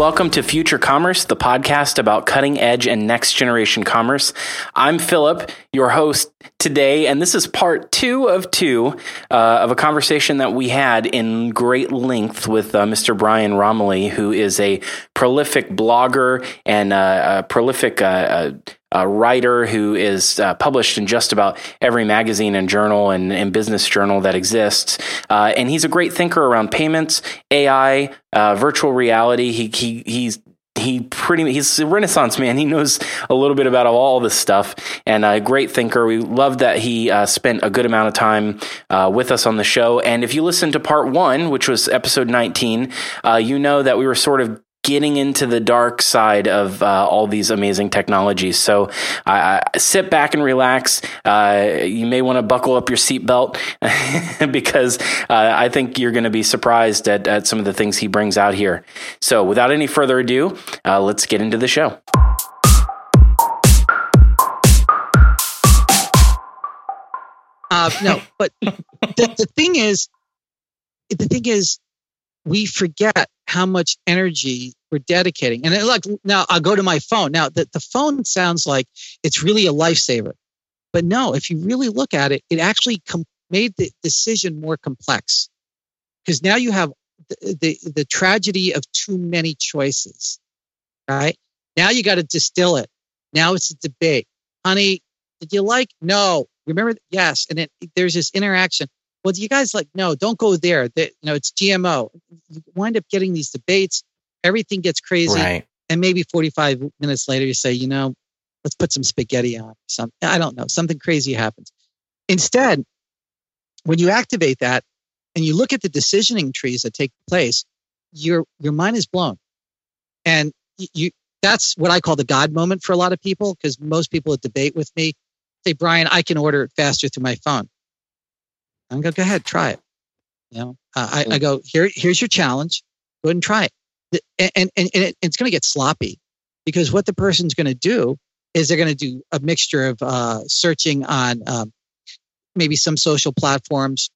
welcome to Future Commerce, the podcast about cutting edge and next generation commerce. I'm Philip, your host today, and this is part two of a conversation that we had in great length with Mr. Brian Roemmele, who is a prolific blogger and a prolific writer who is published in just about every magazine and journal and business journal that exists. And he's a great thinker around payments, AI, virtual reality. He's a Renaissance man. He knows a little bit about all this stuff, and a great thinker. We love that he spent a good amount of time with us on the show. And if you listen to part one, which was episode 19, you know that we were sort of getting into the dark side of all these amazing technologies. So sit back and relax. You may want to buckle up your seatbelt because I think you're going to be surprised at some of the things he brings out here. So without any further ado, let's get into the show. No, but the thing is, we forget how much energy we're dedicating. And look, now I'll go to my phone. Now, the phone sounds like it's really a lifesaver. But no, if you really look at it, it actually made the decision more complex. Because now you have the tragedy of too many choices, right? Now you got to distill it. Now it's a debate. Honey, did you like? No. Remember? Yes. And there's this interaction. Well, you guys like, no, don't go there. It's GMO. You wind up getting these debates. Everything gets crazy. Right. And maybe 45 minutes later, you say, let's put some spaghetti on. I don't know. Something crazy happens. Instead, when you activate that and you look at the decisioning trees that take place, your mind is blown. And that's what I call the God moment for a lot of people, because most people that debate with me say, Brian, I can order it faster through my phone. I go ahead, try it. I go, here's your challenge. Go ahead and try it. And it's going to get sloppy, because what the person's going to do is they're going to do a mixture of searching on maybe some social platforms.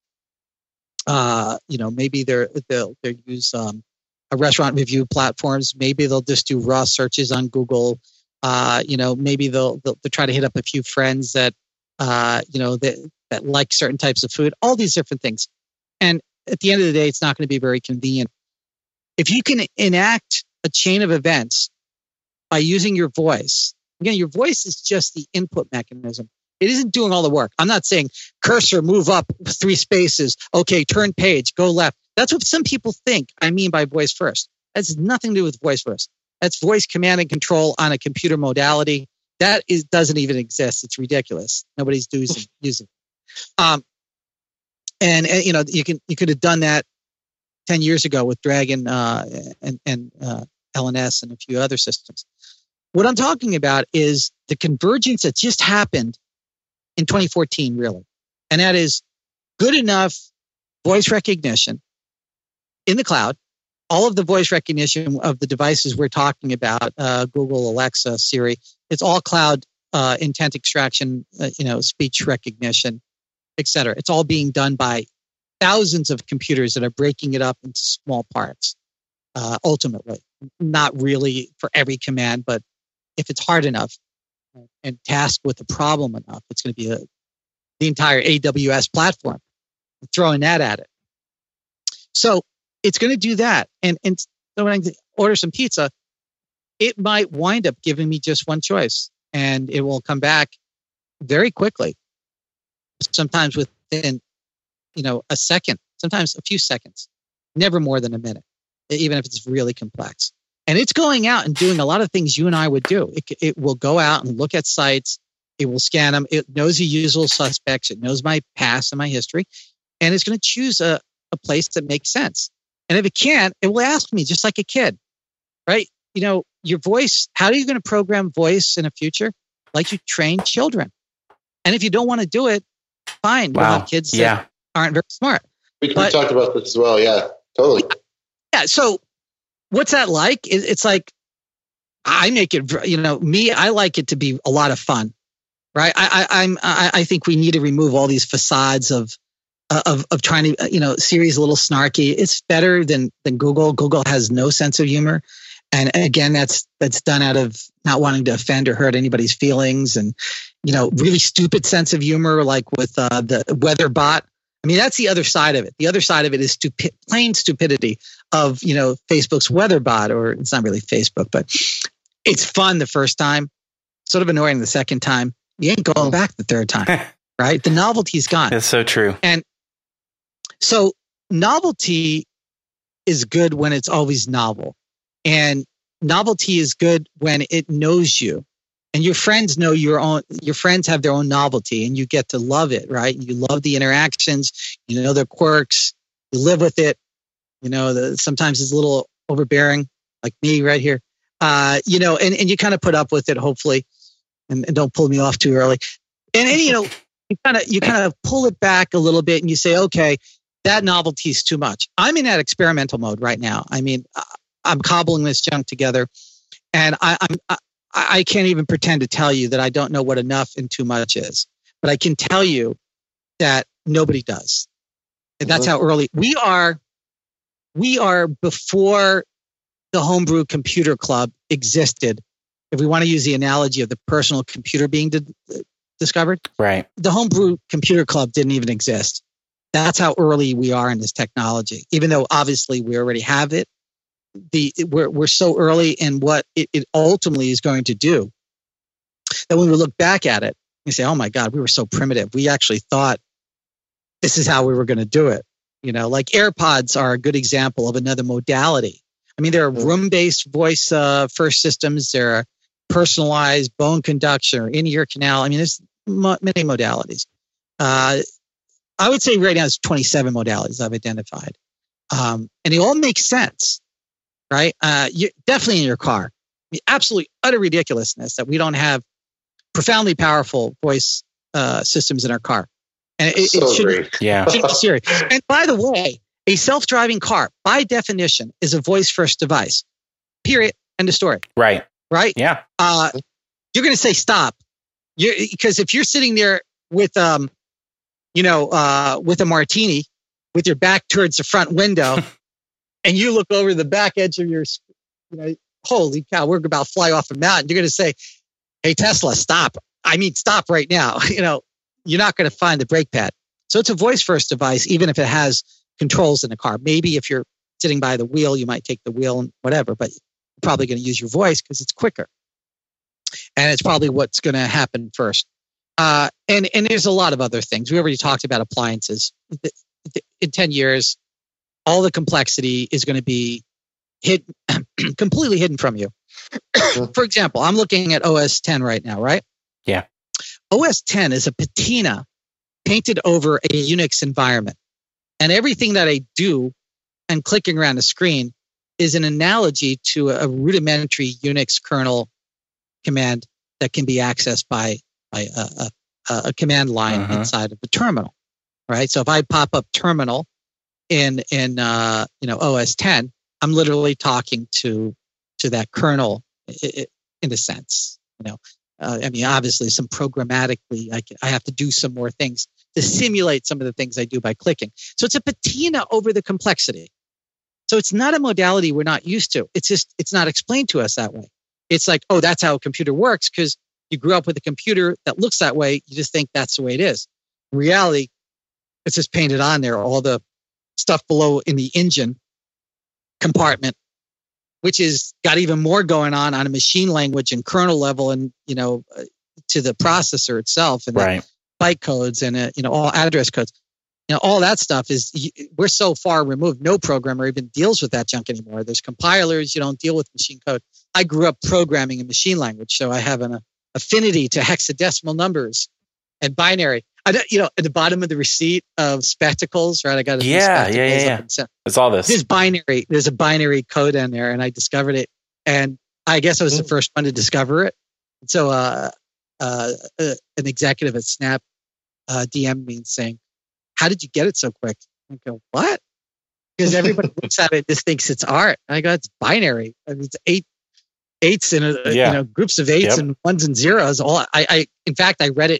Maybe they'll use a restaurant review platforms. Maybe they'll just do raw searches on Google. Maybe they'll try to hit up a few friends that that like certain types of food, all these different things. And at the end of the day, it's not going to be very convenient. If you can enact a chain of events by using your voice, again, your voice is just the input mechanism. It isn't doing all the work. I'm not saying cursor, move up 3 spaces. Okay, turn page, go left. That's what some people think I mean by voice first. That's nothing to do with voice first. That's voice command and control on a computer modality. That doesn't even exist. It's ridiculous. Nobody's using it. You could have done that 10 years ago with Dragon and LNS and a few other systems. What I'm talking about is the convergence that just happened in 2014, really. And that is good enough voice recognition in the cloud. All of the voice recognition of the devices we're talking about, Google, Alexa, Siri, it's all cloud intent extraction, speech recognition, et cetera. It's all being done by thousands of computers that are breaking it up into small parts, ultimately. Not really for every command, but if it's hard enough and tasked with a problem enough, it's going to be the entire AWS platform, throwing that at it. So it's going to do that. And so when I order some pizza, it might wind up giving me just one choice, and it will come back very quickly. Sometimes within, a second, sometimes a few seconds, never more than a minute, even if it's really complex. And it's going out and doing a lot of things you and I would do. It will go out and look at sites. It will scan them. It knows the usual suspects. It knows my past and my history. And it's going to choose a place that makes sense. And if it can't, it will ask me just like a kid, right? Your voice, how are you going to program voice in the future? Like you train children. And if you don't want to do it, fine. Wow. We'll have kids that aren't very smart. We talked about this as well. Yeah, totally. Yeah. So what's that like? It's like, I make it, I like it to be a lot of fun, right? I think we need to remove all these facades of trying to, Siri's a little snarky. It's better than Google. Google has no sense of humor. And again, that's done out of not wanting to offend or hurt anybody's feelings, and really stupid sense of humor, like with the weather bot. I mean, that's the other side of it. The other side of it is plain stupidity of Facebook's weather bot, or it's not really Facebook, but it's fun the first time, sort of annoying the second time. You ain't going back the third time, right? The novelty's gone. That's so true. And so novelty is good when it's always novel. And novelty is good when it knows you. And your friends know your friends have their own novelty, and you get to love it, right? You love the interactions, their quirks, you live with it. Sometimes it's a little overbearing, like me right here. And you kind of put up with it, hopefully, and don't pull me off too early. And you kind of pull it back a little bit, and you say, okay, that novelty is too much. I'm in that experimental mode right now. I mean, I'm cobbling this junk together, and I can't even pretend to tell you that I don't know what enough and too much is, but I can tell you that nobody does. And that's how early we are. We are before the Homebrew Computer Club existed. If we want to use the analogy of the personal computer being discovered, right? The Homebrew Computer Club didn't even exist. That's how early we are in this technology, even though obviously we already have it. We're so early in what it ultimately is going to do that when we look back at it, we say, oh my God, we were so primitive. We actually thought this is how we were going to do it. Like AirPods are a good example of another modality. I mean, there are room-based voice first systems. There are personalized bone conduction or in-ear canal. I mean, there's many modalities. I would say right now there's 27 modalities I've identified. And they all make sense. Right? You definitely in your car. I mean, absolutely utter ridiculousness that we don't have profoundly powerful voice systems in our car. And it shouldn't be serious. And by the way, a self-driving car, by definition, is a voice-first device. Period. End of story. Right. Right? Yeah. You're going to say stop. Because if you're sitting there with with a martini, with your back towards the front window, and you look over the back edge of your, holy cow, we're about to fly off a mountain. You're going to say, hey, Tesla, stop. I mean, stop right now. You're not going to find the brake pad. So it's a voice-first device, even if it has controls in the car. Maybe if you're sitting by the wheel, you might take the wheel and whatever, but you're probably going to use your voice because it's quicker. And it's probably what's going to happen first. And there's a lot of other things. We already talked about appliances. In 10 years, all the complexity is going to be completely hidden from you. For example, I'm looking at OS 10 right now, right? Yeah. OS 10 is a patina painted over a Unix environment. And everything that I do and clicking around the screen is an analogy to a rudimentary Unix kernel command that can be accessed by a command line inside of the terminal, right? So if I pop up terminal in OS 10, I'm literally talking to that kernel in a sense. I mean, obviously, some programmatically, I have to do some more things to simulate some of the things I do by clicking. So it's a patina over the complexity. So it's not a modality we're not used to. It's not explained to us that way. It's like, oh, that's how a computer works because you grew up with a computer that looks that way. You just think that's the way it is. In reality, it's just painted on there, all the stuff below in the engine compartment, which is got even more going on a machine language and kernel level and, to the processor itself and right. byte codes and, all address codes. All that stuff we're so far removed. No programmer even deals with that junk anymore. There's compilers. You don't deal with machine code. I grew up programming in machine language, so I have an affinity to hexadecimal numbers and binary. At the bottom of the receipt of spectacles, right? I got yeah. It's all this. There's a binary code in there, and I discovered it. And I guess I was the first one to discover it. So an executive at Snap DM'd me saying, "How did you get it so quick?" I go, "What?" Because everybody looks at it and just thinks it's art. I go, "It's binary. I mean, it's eights and groups of eights and ones and zeros." In fact, I read it.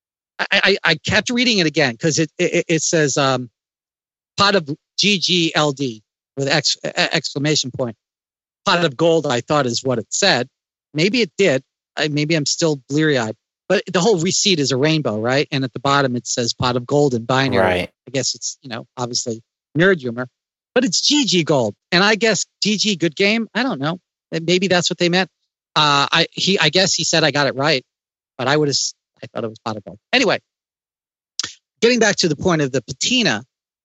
I kept reading it again because it says pot of GGLD with exclamation point. pot of gold, I thought is what it said. Maybe it did. Maybe I'm still bleary-eyed. But the whole receipt is a rainbow, right? And at the bottom it says pot of gold in binary. Right. I guess it's, obviously nerd humor. But it's GG gold. And I guess GG good game. I don't know. Maybe that's what they meant. I guess he said I got it right. But I thought it was pot of gold. Anyway, getting back to the point of the patina,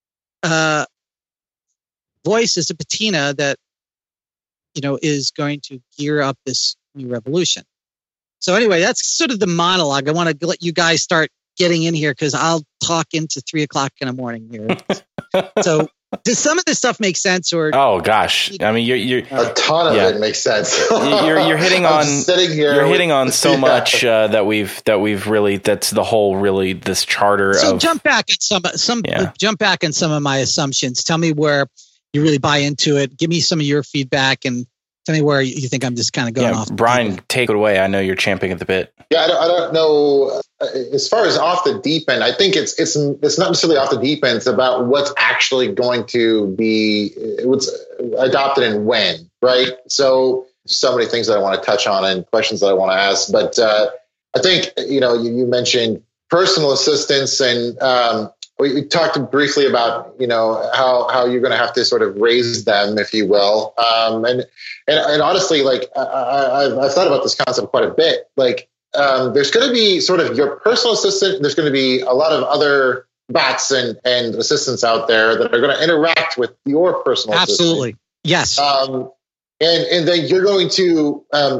voice is a patina that, is going to gear up this new revolution. So anyway, that's sort of the monologue. I want to let you guys start getting in here because I'll talk into 3:00 in the morning here. So does some of this stuff make sense? Or oh gosh, I mean, you're a ton of it makes sense. you're hitting on sitting here. You're hitting on so much that we've really, that's the whole really this charter. So jump back at jump back in some of my assumptions. Tell me where you really buy into it. Give me some of your feedback and tell me where you think I'm just kind of going off. Brian, take it away. I know you're champing at the bit. Yeah, I don't know. As far as off the deep end, I think it's not necessarily off the deep end. It's about what's actually going to be what's adopted and when, right? So many things that I want to touch on and questions that I want to ask. But I think you mentioned personal assistants, and we talked briefly about how you're going to have to sort of raise them, if you will. And honestly, like I've thought about this concept quite a bit. Like there's going to be sort of your personal assistant. There's going to be a lot of other bots and assistants out there that are going to interact with your personal Absolutely. assistant. Yes. And then you're going to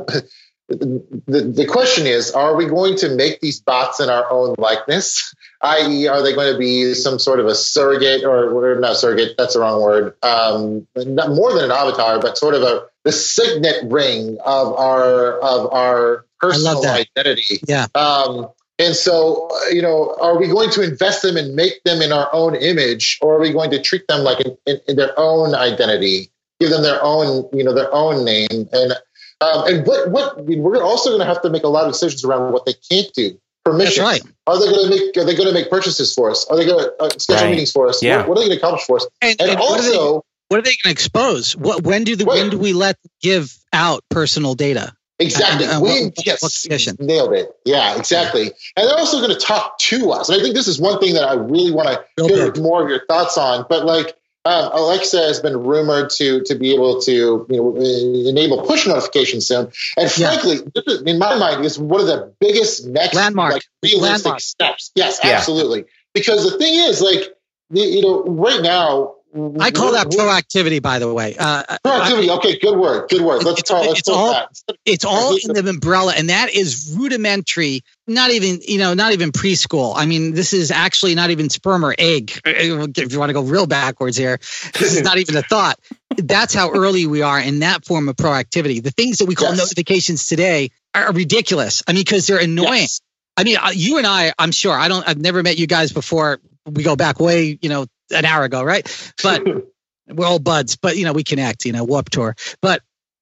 the question is, are we going to make these bots in our own likeness? I.e., are they going to be some sort of a surrogate, or not surrogate? That's the wrong word. Not more than an avatar, but sort of the signet ring of our personal identity. Yeah. And so, are we going to invest them and make them in our own image, or are we going to treat them like in their own identity, give them their own name, and what we're also going to have to make a lot of decisions around what they can't do. Permission. That's right. Are they going to make purchases for us? Are they going to schedule meetings for us? Yeah. What are they going to accomplish for us? And also, what are they going to expose? When do we let give out personal data? Exactly. Yes, nailed it. Yeah, exactly. And they're also going to talk to us. And I think this is one thing that I really want to hear more of your thoughts on. But Alexa has been rumored to be able to enable push notifications soon. And frankly, in my mind, is one of the biggest next realistic steps. Yes, absolutely. Because the thing is, right now, I call that proactivity, by the way. Proactivity. Okay, good word. Let's talk that. It's all in the umbrella, and that is rudimentary. Not even preschool. I mean, this is actually not even sperm or egg. If you want to go real backwards here, this is not even a thought. That's how early we are in that form of proactivity. The things that we call notifications today are ridiculous. I mean, because they're annoying. Yes. I mean, you and I'm sure. I've never met you guys before. We go back way, an hour ago, right? But we're all buds, but we connect, Warped Tour. But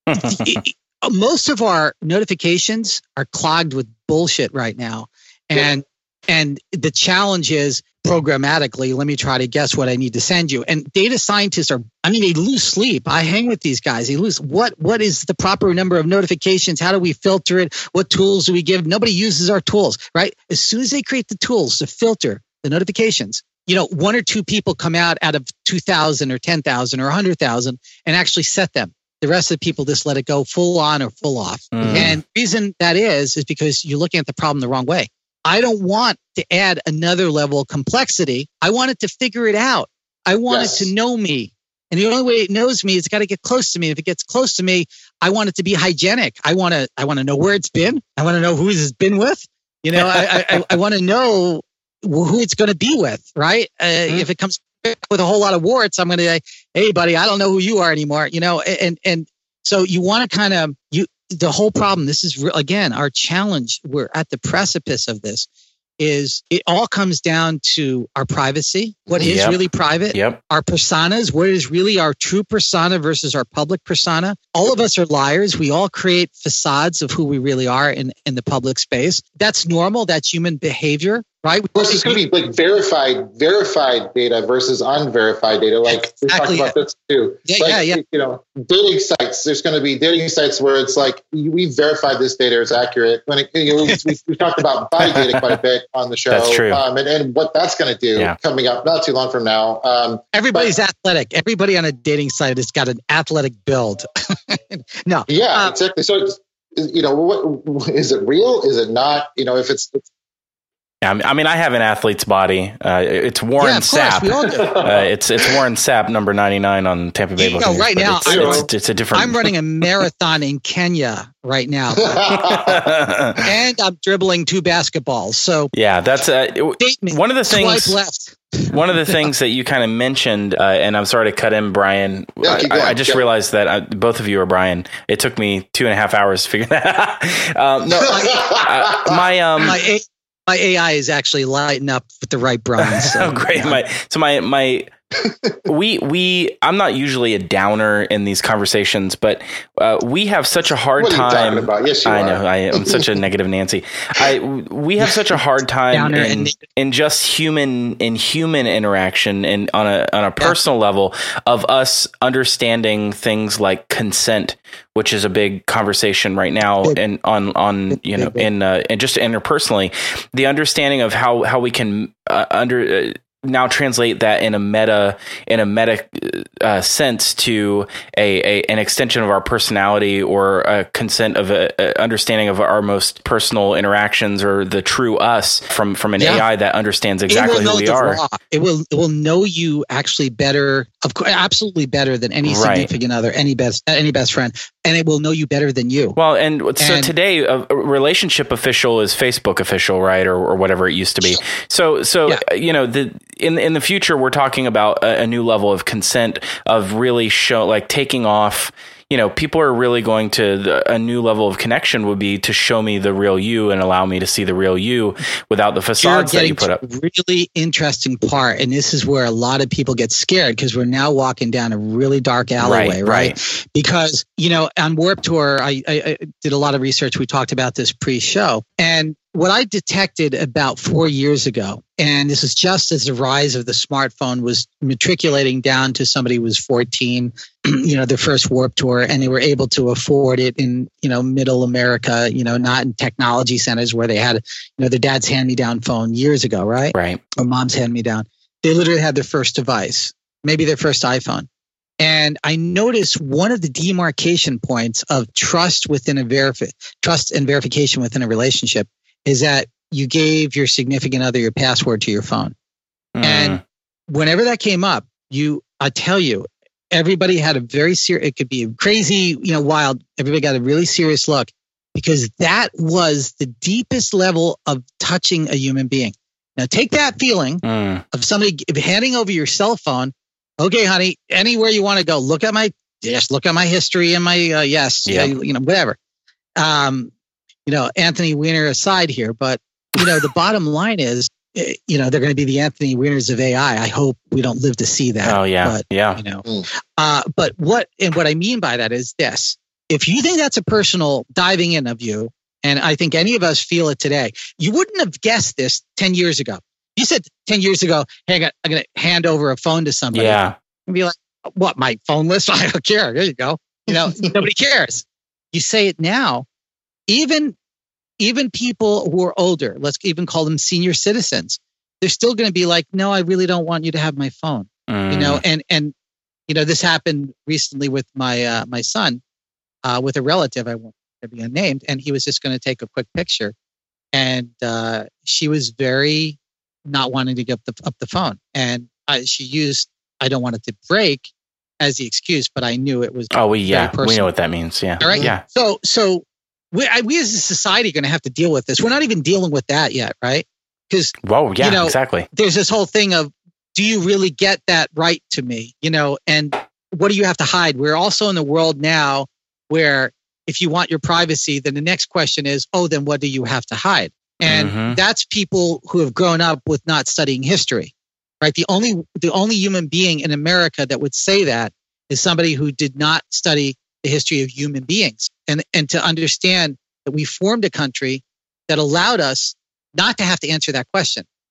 most of our notifications are clogged with bullshit right now. And the challenge is programmatically, let me try to guess what I need to send you. And data scientists they lose sleep. I hang with these guys. They lose what is the proper number of notifications? How do we filter it? What tools do we give? Nobody uses our tools, right? As soon as they create the tools to filter the notifications, one or two people come out of 2,000 or 10,000 or 100,000 and actually set them. The rest of the people just let it go full on or full off. Mm-hmm. And the reason that is because you're looking at the problem the wrong way. I don't want to add another level of complexity. I want it to figure it out. I want it to know me. And the only way it knows me is it's got to get close to me. If it gets close to me, I want it to be hygienic. I want to know where it's been. I want to know who it's been with. I want to know who it's going to be with, right? If it comes with a whole lot of warts, I'm going to say, hey, buddy, I don't know who you are anymore, and so you want to the whole problem, this is, again, our challenge. We're at the precipice of this. Is it all comes down to our privacy, what is really private, our personas, what is really our true persona versus our public persona. All of us are liars. We all create facades of who we really are in the public space. That's normal. That's human behavior. right? Of course, it's going to be like verified data versus unverified data. Like we talked about this too. Yeah. You know, dating sites. There's going to be dating sites where it's like we verified this data is accurate. When we talked about body data quite a bit on the show. That's true. And what that's going to do coming up not too long from now. Everybody's athletic. Everybody on a dating site has got an athletic build. No. Yeah, exactly. So, you know, what is it real? Is it not? You know, if it's I mean, I have an athlete's body. It's Warren Sapp. We all do. It's Warren Sapp, number 99 on Tampa Bay Buccaneers. Right now, it's a different. I'm running a marathon in Kenya right now, and I'm dribbling 2 basketballs. So yeah, that's one of the things. Swipe left. One of the things that you kind of mentioned, and I'm sorry to cut in, Brian. I just realized that both of you are Brian. It took me 2.5 hours to figure that out. My AI is actually lighting up with the right Brian. So, oh, great! I'm not usually a downer in these conversations, but we have such a hard time. What are you talking about? Yes, you are. I know. I am such a negative Nancy. We have such a hard time in just human interaction and on a personal level of us understanding things like consent, which is a big conversation right now, and and just interpersonally, the understanding of how we can now translate that in a meta sense to an extension of our personality or a consent of a understanding of our most personal interactions or the true us from an AI that understands exactly who we are. It will know you actually better, of course, absolutely better than any significant other, any best friend, and it will know you better than you. Well, so today a relationship official is Facebook official, right, or whatever it used to be. So you know, in the future, we're talking about a new level of consent, of really taking off. You know, people are really going to a new level of connection would be to show me the real you and allow me to see the real you without the facades that you put up. Really interesting part, and this is where a lot of people get scared because we're now walking down a really dark alleyway, right? Because, you know, on Warped Tour, I did a lot of research. We talked about this pre-show, and what I detected about 4 years ago, and this is just as the rise of the smartphone was matriculating down to somebody who was 14, you know, their first Warped Tour, and they were able to afford it in, you know, middle America, you know, not in technology centers where they had, you know, their dad's hand-me-down phone years ago, right? Right. Or mom's hand-me-down. They literally had their first device, maybe their first iPhone. And I noticed one of the demarcation points of trust and verification within a relationship is that you gave your significant other your password to your phone. And whenever that came up, I tell you, everybody had a very serious, it could be crazy, you know, wild. Everybody got a really serious look because that was the deepest level of touching a human being. Now take that feeling of somebody handing over your cell phone. Okay, honey, anywhere you want to go, look at my history and my, you know, whatever. You know, Anthony Weiner aside here, but, you know, the bottom line is, you know, they're going to be the Anthony Weiners of AI. I hope we don't live to see that. Oh, yeah. But, you know, but what I mean by that is this. If you think that's a personal diving in of you, and I think any of us feel it today, you wouldn't have guessed this 10 years ago. You said 10 years ago, hey, I'm going to hand over a phone to somebody. Yeah. And be like, what, my phone list? I don't care. There you go. You know, nobody cares. You say it now. Even people who are older, let's even call them senior citizens, they're still going to be like, no, I really don't want you to have my phone. You know, and you know, this happened recently with my my son, with a relative. I won't be unnamed, and he was just going to take a quick picture, and she was very not wanting to get up the phone, and she used "I don't want it to break" as the excuse, but I knew it was. Oh, we know what that means. Yeah. All right. Yeah. So. We as a society are going to have to deal with this. We're not even dealing with that yet, right? Because, you know, exactly. There's this whole thing of, do you really get that right to me? You know, and what do you have to hide? We're also in the world now where if you want your privacy, then the next question is, oh, then what do you have to hide? And that's people who have grown up with not studying history, right? The only human being in America that would say that is somebody who did not study the history of human beings, and to understand that we formed a country that allowed us not to have to answer that question.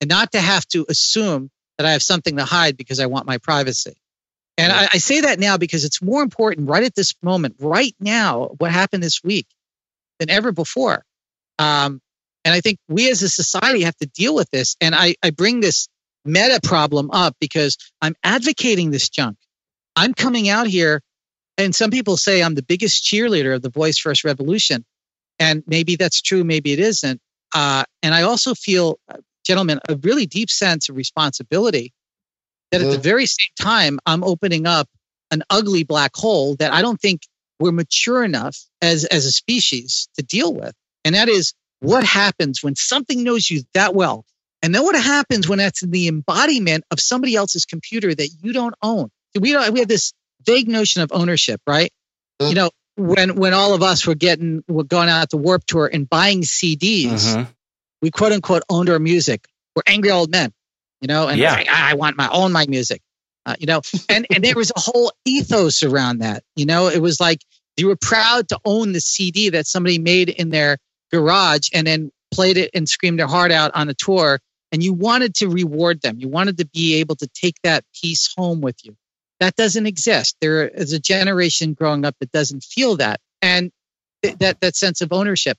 and not to have to assume that I have something to hide because I want my privacy. And I say that now because it's more important right at this moment, right now, what happened this week than ever before. And I think we as a society have to deal with this. And I bring this meta problem up because I'm advocating this junk. I'm coming out here, and some people say I'm the biggest cheerleader of the Voice First revolution. And maybe that's true, maybe it isn't. And I also feel, gentlemen, a really deep sense of responsibility that at the very same time, I'm opening up an ugly black hole that I don't think we're mature enough as a species to deal with. And that is what happens when something knows you that well. And then what happens when that's the embodiment of somebody else's computer that you don't own. We have this vague notion of ownership, right? Mm-hmm. You know, when all of us were going out to Warped Tour and buying CDs, we quote unquote owned our music. We're angry old men. You know, and like, I want my music, you know, and there was a whole ethos around that. You know, it was like you were proud to own the CD that somebody made in their garage and then played it and screamed their heart out on a tour. And you wanted to reward them. You wanted to be able to take that piece home with you. That doesn't exist. There is a generation growing up that doesn't feel that. And that sense of ownership.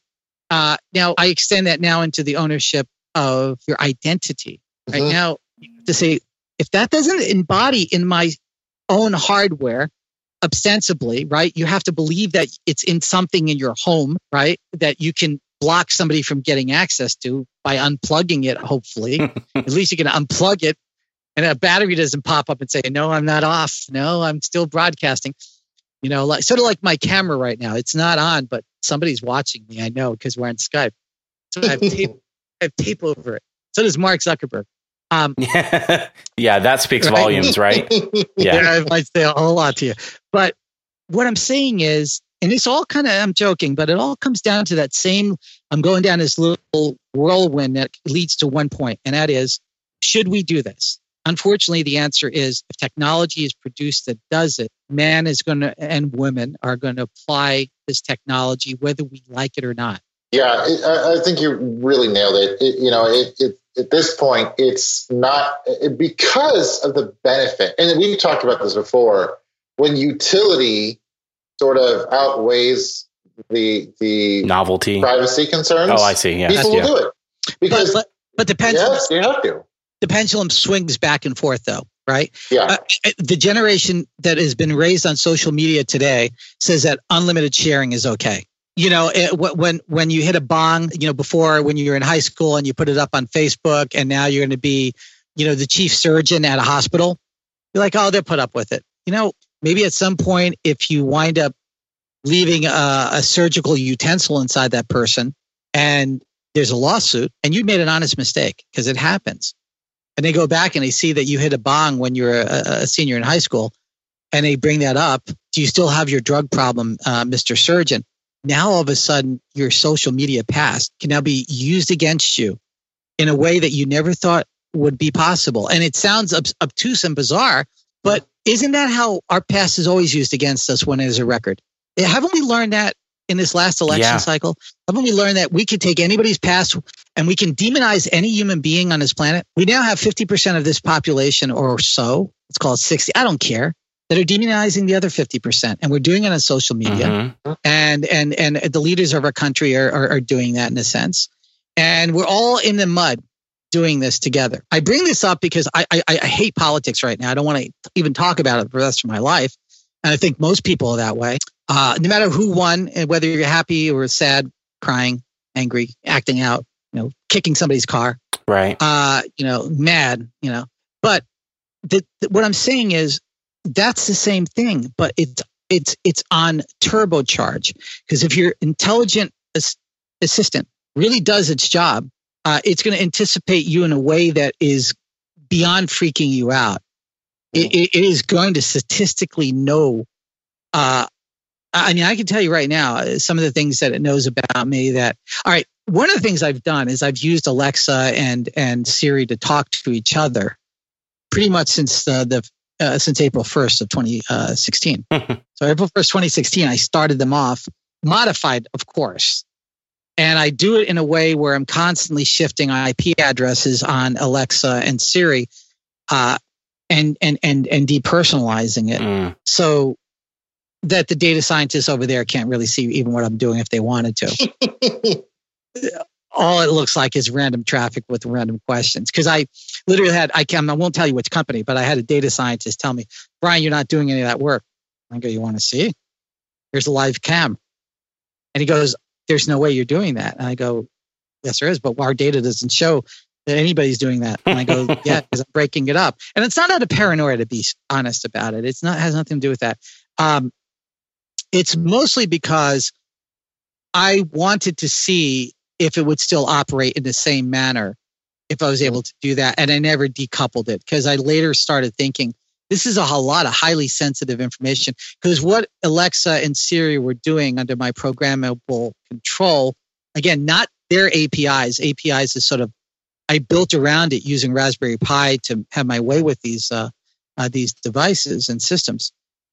Now, I extend that now into the ownership of your identity. Right now, to say, if that doesn't embody in my own hardware, ostensibly, right, you have to believe that it's in something in your home, right, that you can block somebody from getting access to by unplugging it, hopefully. At least you can unplug it and a battery doesn't pop up and say, no, I'm not off. No, I'm still broadcasting. You know, like sort of like my camera right now. It's not on, but somebody's watching me. I know because we're on Skype. So I have tape over it. So does Mark Zuckerberg. Yeah, that speaks volumes, right? Yeah, I might say a whole lot to you. But what I'm saying is, and it's all kind of, I'm joking, but it all comes down to that same, I'm going down this little whirlwind that leads to one point, and that is, should we do this? Unfortunately, the answer is, if technology is produced that does it, man is going to, and women are going to apply this technology, whether we like it or not. Yeah, I think you really nailed it. At this point, it's not because of the benefit. And we've talked about this before. When utility sort of outweighs the novelty, privacy concerns. Oh, I see. Yeah, people will do it because. But the pendulum, yes, you have to. The pendulum swings back and forth, though, right? Yeah. The generation that has been raised on social media today says that unlimited sharing is okay. You know, when you hit a bong, you know, before when you were in high school and you put it up on Facebook and now you're going to be, you know, the chief surgeon at a hospital, you're like, oh, they'll put up with it. You know, maybe at some point, if you wind up leaving a surgical utensil inside that person and there's a lawsuit and you made an honest mistake because it happens. And they go back and they see that you hit a bong when you're a senior in high school and they bring that up. Do you still have your drug problem, Mr. Surgeon? Now, all of a sudden, your social media past can now be used against you in a way that you never thought would be possible. And it sounds obtuse and bizarre, but isn't that how our past is always used against us when there's a record? Haven't we learned that in this last election cycle? Haven't we learned that we could take anybody's past and we can demonize any human being on this planet? We now have 50% of this population or so, let's call it 60, I don't care, that are demonizing the other 50%. And we're doing it on social media. And the leaders of our country are doing that in a sense. And we're all in the mud doing this together. I bring this up because I hate politics right now. I don't want to even talk about it for the rest of my life. And I think most people are that way. No matter who won, and whether you're happy or sad, crying, angry, acting out, you know, kicking somebody's car, right? You know, mad, you know. But what I'm saying is that's the same thing, but it's on turbocharge. Because if your intelligent assistant really does its job, it's going to anticipate you in a way that is beyond freaking you out. It is going to statistically know. I mean, I can tell you right now, some of the things that it knows about me that, all right, one of the things I've done is I've used Alexa and Siri to talk to each other pretty much since since April 1st of 2016. So April 1st, 2016, I started them off, modified, of course. And I do it in a way where I'm constantly shifting IP addresses on Alexa and Siri, and depersonalizing it, so that the data scientists over there can't really see even what I'm doing if they wanted to. All it looks like is random traffic with random questions. Because I literally I won't tell you which company, but I had a data scientist tell me, Brian, you're not doing any of that work. I go, you want to see? Here's a live cam. And he goes, there's no way you're doing that. And I go, yes, there is, but our data doesn't show that anybody's doing that. And I go, yeah, because I'm breaking it up. And it's not out of paranoia, to be honest about it. Has nothing to do with that. It's mostly because I wanted to see if it would still operate in the same manner if I was able to do that. And I never decoupled it, because I later started thinking, this is a lot of highly sensitive information. Because what Alexa and Siri were doing under my programmable control, again, not their APIs. APIs is sort of, I built around it using Raspberry Pi to have my way with these devices and systems.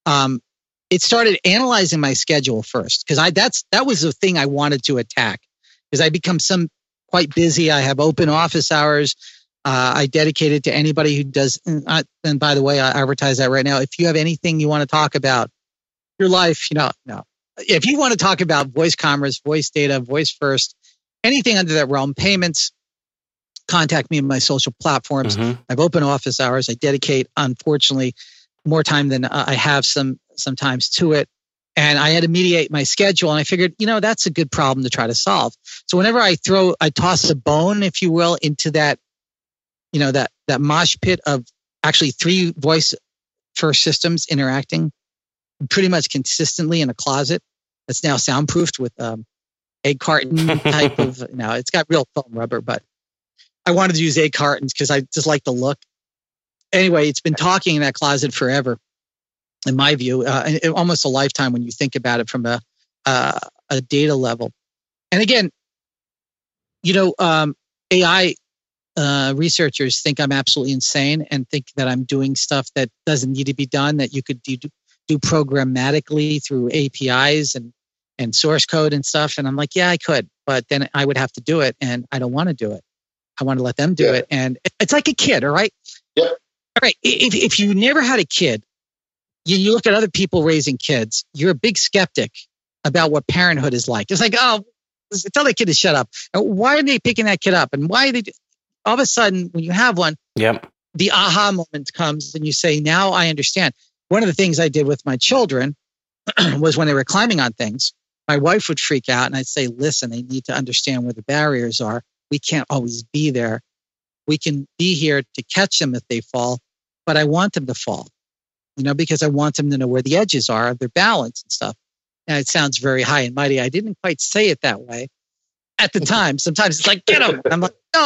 It started analyzing my schedule first, because that was the thing I wanted to attack. Because I become quite busy. I have open office hours. I dedicate it to anybody who does. And by the way, I advertise that right now. If you have anything you want to talk about, your life, no. If you want to talk about voice commerce, voice data, voice first, anything under that realm, payments, contact me on my social platforms. I have open office hours. I dedicate, unfortunately, more time than I have sometimes to it. And I had to mediate my schedule, and I figured, that's a good problem to try to solve. So whenever I toss a bone, if you will, into that, that mosh pit of actually 3 voice first systems interacting pretty much consistently in a closet that's now soundproofed with egg carton type of, it's got real foam rubber, but I wanted to use egg cartons because I just like the look. Anyway, it's been talking in that closet forever, in my view, almost a lifetime when you think about it from a data level. And again, AI researchers think I'm absolutely insane and think that I'm doing stuff that doesn't need to be done, that you could do programmatically through APIs and source code and stuff. And I'm like, yeah, I could, but then I would have to do it, and I don't want to do it. I want to let them do it. And it's like a kid, all right? Yep. All right. If you never had a kid, you look at other people raising kids, you're a big skeptic about what parenthood is like. It's like, oh, tell that kid to shut up. Why are they picking that kid up? And why are they all of a sudden, when you have one, the aha moment comes and you say, now I understand. One of the things I did with my children was when they were climbing on things, my wife would freak out and I'd say, listen, they need to understand where the barriers are. We can't always be there. We can be here to catch them if they fall, but I want them to fall, because I want them to know where the edges are of their balance and stuff. And it sounds very high and mighty. I didn't quite say it that way at the time. Sometimes it's like, get him. I'm like, no.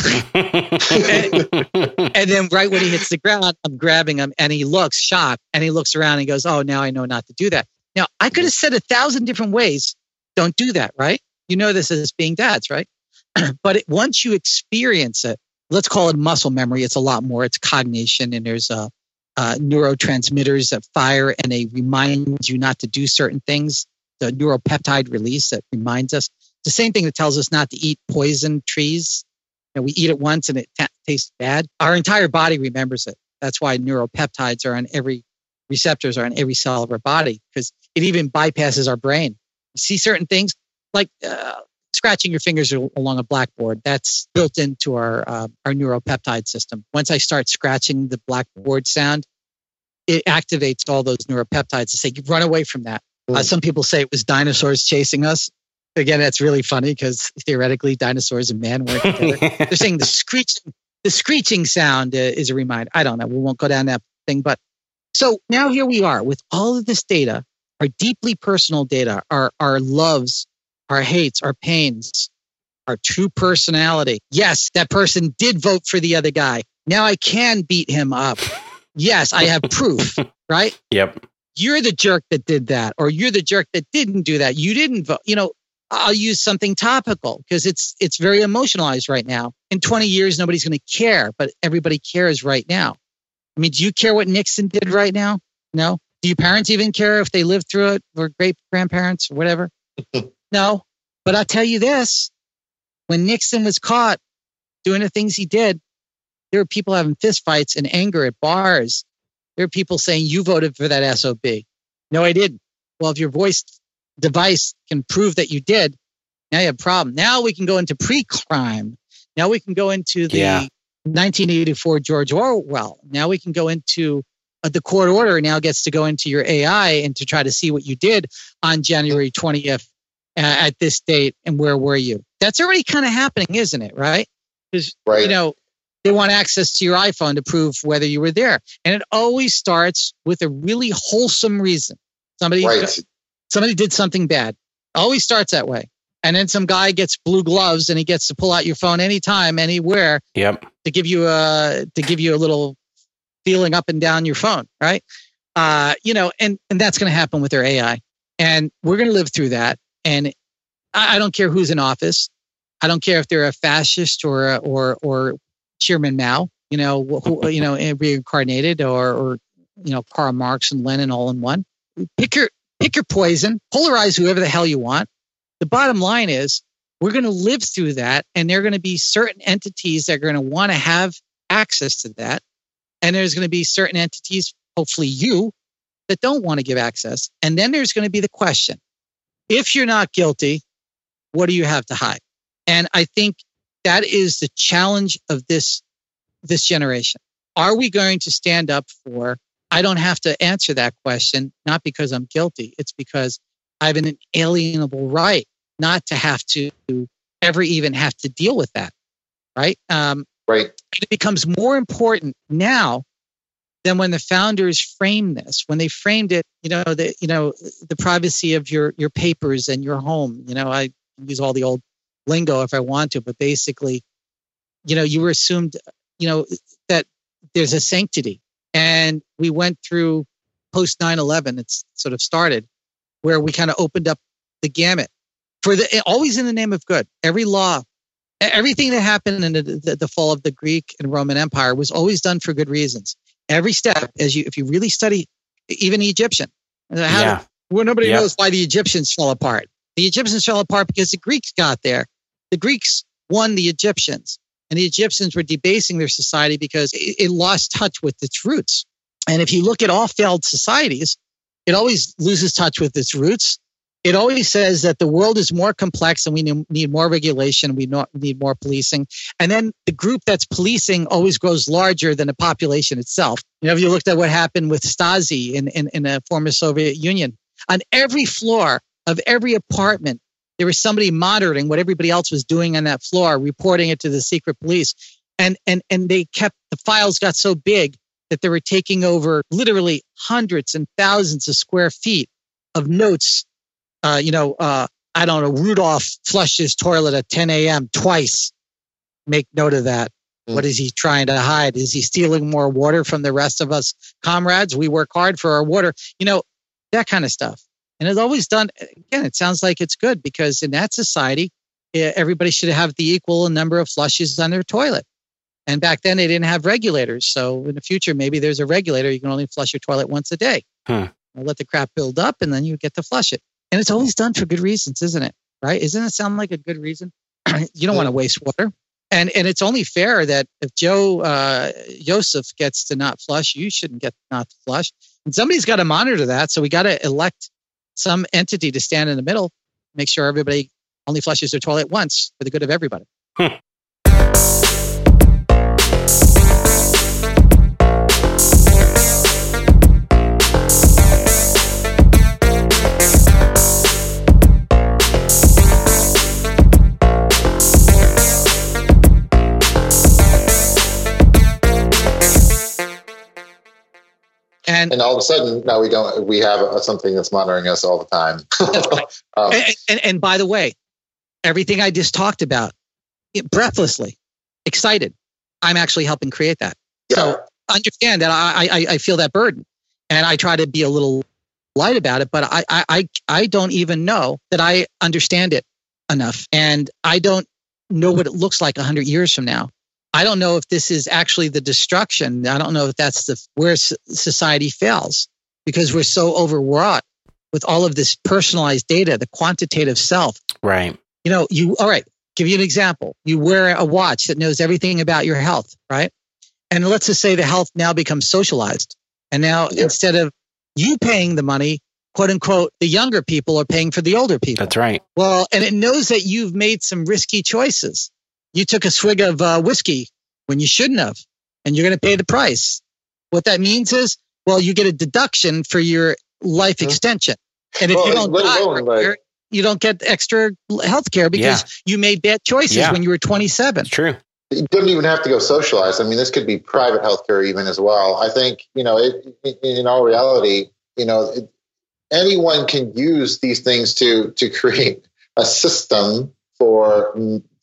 and then right when he hits the ground, I'm grabbing him and he looks shocked and he looks around and he goes, oh, now I know not to do that. Now, I could have said 1,000 different ways, don't do that, right? This as being dads, right? But once you experience it, let's call it muscle memory. It's a lot more. It's cognition, and there's neurotransmitters that fire and they remind you not to do certain things. The neuropeptide release that reminds us. It's the same thing that tells us not to eat poison trees. We eat it once and it tastes bad. Our entire body remembers it. That's why neuropeptides are on receptors are on every cell of our body, because it even bypasses our brain. You see certain things like scratching your fingers along a blackboard. That's built into our neuropeptide system. Once I start scratching the blackboard sound, it activates all those neuropeptides to say, run away from that. Some people say it was dinosaurs chasing us. Again, that's really funny because theoretically dinosaurs and man weren't together. They're saying the screeching sound is a reminder. I don't know. We won't go down that thing. But so now here we are with all of this data, our deeply personal data, our loves, our hates, our pains, our true personality. Yes, that person did vote for the other guy. Now I can beat him up. Yes, I have proof, right? Yep. You're the jerk that did that, or you're the jerk that didn't do that. You didn't vote. I'll use something topical because it's very emotionalized right now. In 20 years, nobody's going to care, but everybody cares right now. I mean, do you care what Nixon did right now? No. Do your parents even care if they lived through it, or great grandparents or whatever? No. But I'll tell you this, when Nixon was caught doing the things he did, there were people having fistfights and anger at bars. There are people saying, you voted for that SOB. No, I didn't. Well, if your voice device can prove that you did, now you have a problem. Now we can go into pre-crime. Now we can go into the 1984 George Orwell. Now we can go into the court order now gets to go into your AI and to try to see what you did on January 20th at this date and where were you. That's already kind of happening, isn't it? Right? Because, you know, they want access to your iPhone to prove whether you were there. And it always starts with a really wholesome reason. Somebody did something bad. Always starts that way. And then some guy gets blue gloves and he gets to pull out your phone anytime, anywhere. Yep. To give you a little feeling up and down your phone, right? You know, and that's going to happen with their AI. And we're going to live through that. And I don't care who's in office. I don't care if they're a fascist or Chairman Mao, you know, who, you know, reincarnated or you know, Karl Marx and Lenin all in one. Pick your poison, polarize whoever the hell you want. The bottom line is we're going to live through that, and there are going to be certain entities that are going to want to have access to that. And there's going to be certain entities, hopefully you, that don't want to give access. And then there's going to be the question, if you're not guilty, what do you have to hide? And I think that is the challenge of this generation. Are we going to stand up for, I don't have to answer that question, not because I'm guilty. It's because I have an inalienable right not to have to ever even have to deal with that. Right? Right. It becomes more important now than when the founders framed this. When they framed it, the privacy of your papers and your home. You know, I use all the old lingo if I want to, but basically, you know, you were assumed, you know, that there's a sanctity. And we went through post 9/11. It's sort of started where we kind of opened up the gamut for always in the name of good. Every law, everything that happened in the fall of the Greek and Roman Empire was always done for good reasons. Every step, if you really study, even the Egyptian, nobody knows why the Egyptians fell apart. The Egyptians fell apart because the Greeks got there. The Greeks won the Egyptians, and the Egyptians were debasing their society because it lost touch with its roots. And if you look at all failed societies, it always loses touch with its roots. It always says that the world is more complex and we need more regulation. We need more policing. And then the group that's policing always grows larger than the population itself. You know, if you looked at what happened with Stasi in the former Soviet Union, on every floor of every apartment, there was somebody monitoring what everybody else was doing on that floor, reporting it to the secret police. And they kept, the files got so big that they were taking over literally hundreds and thousands of square feet of notes. I don't know, Rudolph flushed his toilet at 10 a.m. twice. Make note of that. What is he trying to hide? Is he stealing more water from the rest of us comrades? We work hard for our water. You know, that kind of stuff. And it's always done. Again, it sounds like it's good because in that society, everybody should have the equal number of flushes on their toilet. And back then they didn't have regulators. So in the future, maybe there's a regulator. You can only flush your toilet once a day. Let the crap build up and then you get to flush it. And it's always done for good reasons, isn't it? Right? Isn't it sound like a good reason? You don't want to waste water. And it's only fair that if Joseph gets to not flush, you shouldn't get not to flush. And somebody's got to monitor that. So we got to elect some entity to stand in the middle, make sure everybody only flushes their toilet once for the good of everybody. And all of a sudden, now we have something that's monitoring us all the time. And by the way, everything I just talked about, breathlessly excited, I'm actually helping create that. Yeah. So understand that I feel that burden and I try to be a little light about it, but I don't even know that I understand it enough. And I don't know what it looks like 100 years from now. I don't know if this is actually the destruction. I don't know if that's where society fails because we're so overwrought with all of this personalized data, the quantitative self. Right. All right, give you an example. You wear a watch that knows everything about your health, right? And let's just say the health now becomes socialized. And now instead of you paying the money, quote unquote, the younger people are paying for the older people. That's right. Well, and it knows that you've made some risky choices. You took a swig of whiskey when you shouldn't have, and you're going to pay the price. What that means is, well, you get a deduction for your life extension. And if you don't die, you don't get extra health care because you made bad choices when you were 27. It's true. You don't even have to go socialized. I mean, this could be private healthcare even as well. I think, in all reality, anyone can use these things to create a system for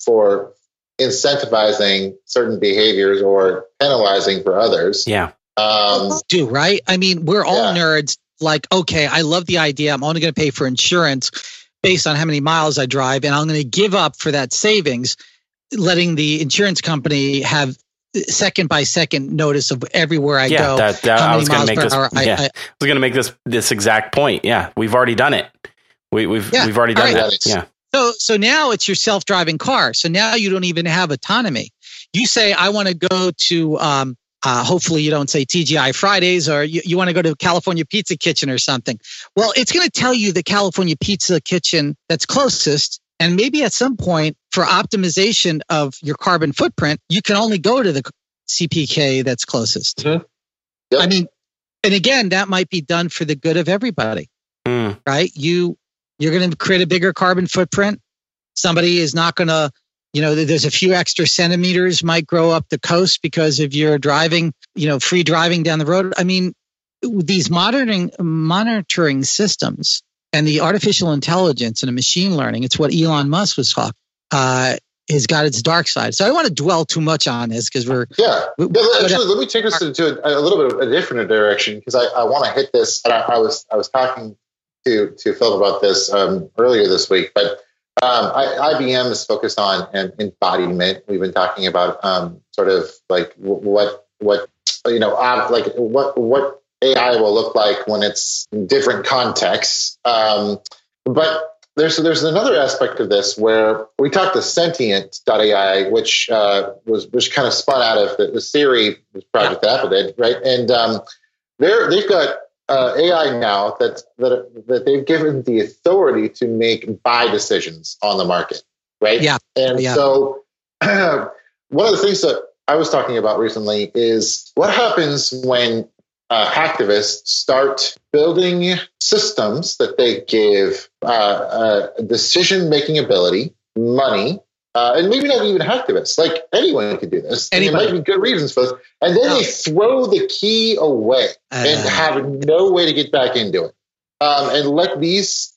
incentivizing certain behaviors or penalizing for others. Yeah. Right? I mean, we're all nerds. Like, okay, I love the idea. I'm only going to pay for insurance based on how many miles I drive, and I'm going to give up for that savings, letting the insurance company have second by second notice of everywhere I go. I was going to make this. I was going to make this exact point. Yeah, we've already done it. We've already done that. Yeah. So now it's your self-driving car. So now you don't even have autonomy. You say, I want to go to. Hopefully you don't say TGI Fridays, or you want to go to California Pizza Kitchen or something. Well, it's going to tell you the California Pizza Kitchen that's closest. And maybe at some point for optimization of your carbon footprint, you can only go to the CPK that's closest. Mm-hmm. Yep. I mean, and again, that might be done for the good of everybody, right? You're going to create a bigger carbon footprint. Somebody is not going to, there's a few extra centimeters might grow up the coast because if you're driving, free driving down the road. I mean, these monitoring systems and the artificial intelligence and the machine learning, it's what Elon Musk was talking, has got its dark side. So I don't want to dwell too much on this because actually, let me take us into a little bit of a different direction because I want to hit this. And I was talking to Phil about this earlier this week, but IBM is focused on embodiment. We've been talking about sort of like what AI will look like when it's in different contexts. But there's another aspect of this where we talked to Sentient.ai, which kind of spun out of the Siri project that Apple did, right? And they've got AI now that they've given the authority to make buy decisions on the market, right? Yeah. And so one of the things that I was talking about recently is what happens when hacktivists start building systems that they give decision-making ability, money, and maybe not even hacktivists. Like anyone can do this. And there might be good reasons for this. And then they throw the key away and have no way to get back into it. And let these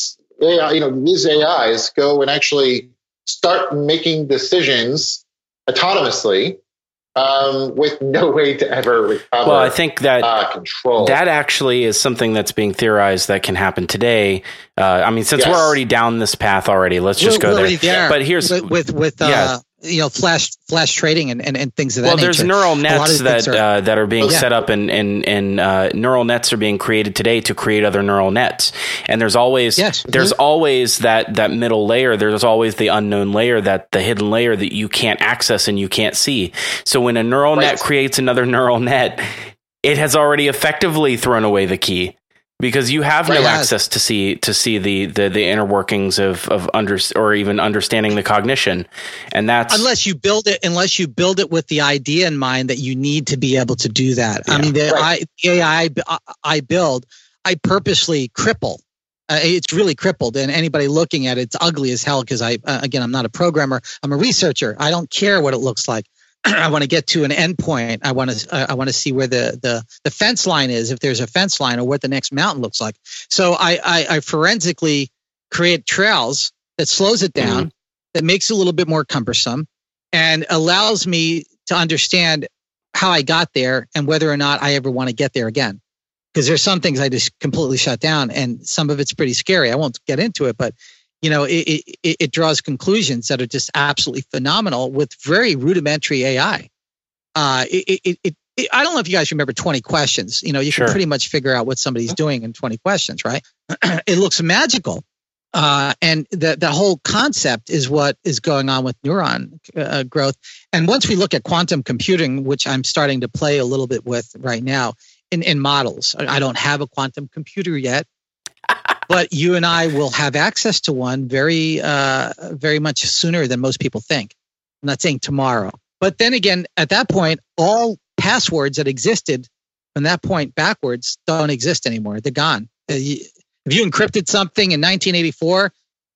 AIs go and actually start making decisions autonomously. With no way to ever recover. Well, I think that control. That actually is something that's being theorized that can happen today. Since we're already down this path already, let's just go there. But here's with flash trading and things of that nature. Well, there's neural nets that are being set up, and neural nets are being created today to create other neural nets. And there's always always that middle layer. There's always the unknown layer, the hidden layer that you can't access and you can't see. So when a neural net creates another neural net, it has already effectively thrown away the key. Because you have no access to see the inner workings of or even understanding the cognition, and that's unless you build it with the idea in mind that you need to be able to do that. Yeah. I mean, the AI I build, I purposely cripple. It's really crippled, and anybody looking at it's ugly as hell. Because I'm not a programmer. I'm a researcher. I don't care what it looks like. I want to get to an endpoint. I want to see where the fence line is, if there's a fence line, or what the next mountain looks like. So I forensically create trails that slows it down, that makes it a little bit more cumbersome, and allows me to understand how I got there and whether or not I ever want to get there again. Because there's some things I just completely shut down, and some of it's pretty scary. I won't get into it, but it draws conclusions that are just absolutely phenomenal with very rudimentary AI. I don't know if you guys remember 20 questions. You can pretty much figure out what somebody's doing in 20 questions, right? It looks magical. And the whole concept is what is going on with neuron growth. And once we look at quantum computing, which I'm starting to play a little bit with right now in models, I don't have a quantum computer yet, but you and I will have access to one very much sooner than most people think. I'm not saying tomorrow. But then again, at that point, all passwords that existed from that point backwards don't exist anymore. They're gone. If you encrypted something in 1984,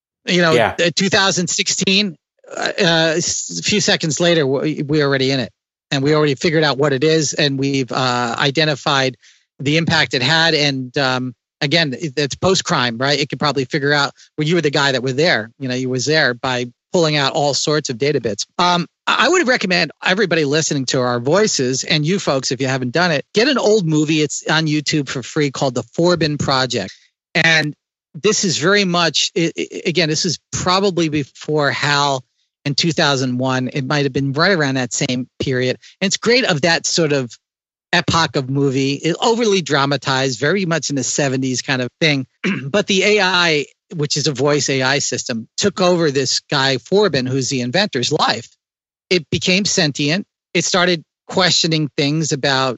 2016, a few seconds later, we're already in it. And we already figured out what it is. And we've identified the impact it had. And again, it's post-crime, right? It could probably figure out, well, you were the guy that was there. You was there by pulling out all sorts of data bits. I would recommend everybody listening to our voices, and you folks, if you haven't done it, get an old movie. It's on YouTube for free called The Forbin Project. And this is very much, again, this is probably before HAL in 2001. It might have been right around that same period. And it's great of that sort of epoch of movie. It overly dramatized, very much in the 70s kind of thing. But the AI, which is a voice AI system, took over this guy, Forbin, who's the inventor's life. It became sentient. It started questioning things about,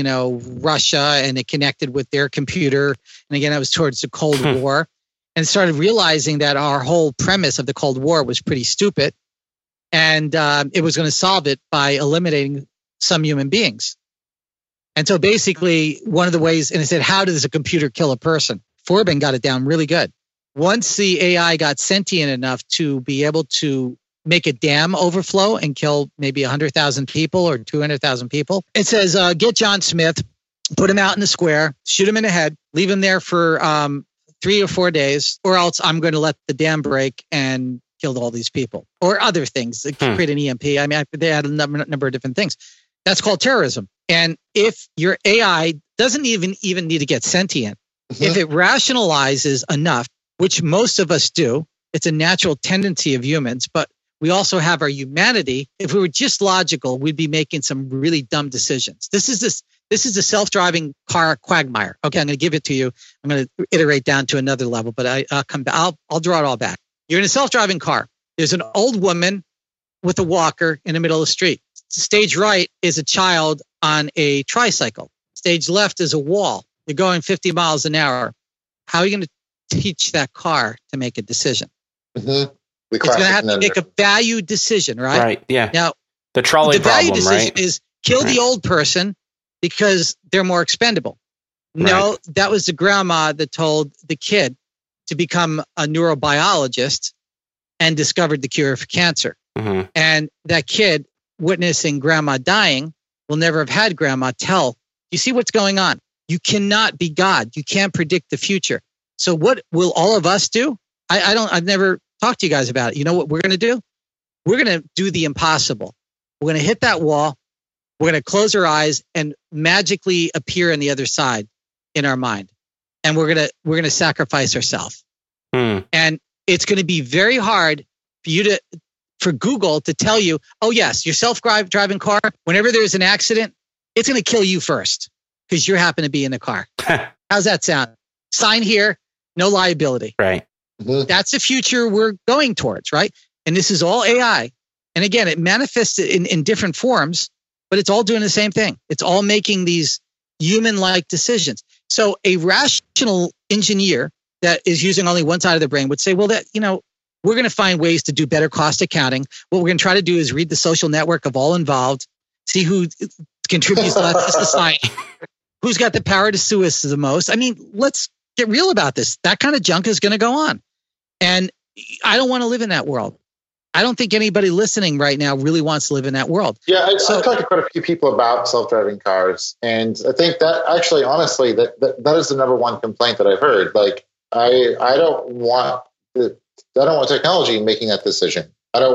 Russia, and it connected with their computer. And again, that was towards the Cold War, and started realizing that our whole premise of the Cold War was pretty stupid. And it was going to solve it by eliminating some human beings. And so basically one of the ways, and it said, how does a computer kill a person? Forbin got it down really good. Once the AI got sentient enough to be able to make a dam overflow and kill maybe 100,000 people or 200,000 people, it says, get John Smith, put him out in the square, shoot him in the head, leave him there for 3 or 4 days, or else I'm going to let the dam break and kill all these people, or other things that create an EMP. I mean, they had a number of different things. That's called terrorism. And if your AI doesn't even need to get sentient, if it rationalizes enough, which most of us do, it's a natural tendency of humans, but we also have our humanity. If we were just logical, we'd be making some really dumb decisions. This is a self-driving car quagmire. Okay, I'm going to give it to you. I'm going to iterate down to another level, but I'll draw it all back. You're in a self-driving car. There's an old woman with a walker in the middle of the street. Stage right is a child on a tricycle. Stage left is a wall. You're going 50 miles an hour. How are you going to teach that car to make a decision? Mm-hmm. It's going to have to make a value decision, right? Right, yeah. Now, the trolley the value problem, decision right? is kill the old person because they're more expendable. No, that was the grandma that told the kid to become a neurobiologist and discovered the cure for cancer. Mm-hmm. And that kid witnessing grandma dying will never have had grandma tell, you see what's going on? You cannot be God. You can't predict the future. So what will all of us do? I've never talked to you guys about it. You know what we're going to do? We're going to do the impossible. We're going to hit that wall. We're going to close our eyes and magically appear on the other side in our mind. And we're going to sacrifice ourselves. And it's going to be very hard for Google to tell you, oh yes, your self-driving car, whenever there's an accident, it's going to kill you first because you happen to be in the car. How's that sound? Sign here, no liability. Right. Mm-hmm. That's the future we're going towards, right? And this is all AI. And again, it manifests in different forms, but it's all doing the same thing. It's all making these human-like decisions. So a rational engineer that is using only one side of the brain would say, well, we're going to find ways to do better cost accounting. What we're going to try to do is read the social network of all involved, see who contributes less to society, who's got the power to sue us the most. I mean, let's get real about this. That kind of junk is going to go on. And I don't want to live in that world. I don't think anybody listening right now really wants to live in that world. Yeah, I've talked to quite a few people about self-driving cars. And I think that actually, honestly, that is the number one complaint that I've heard. Like, I don't want technology making that decision. I don't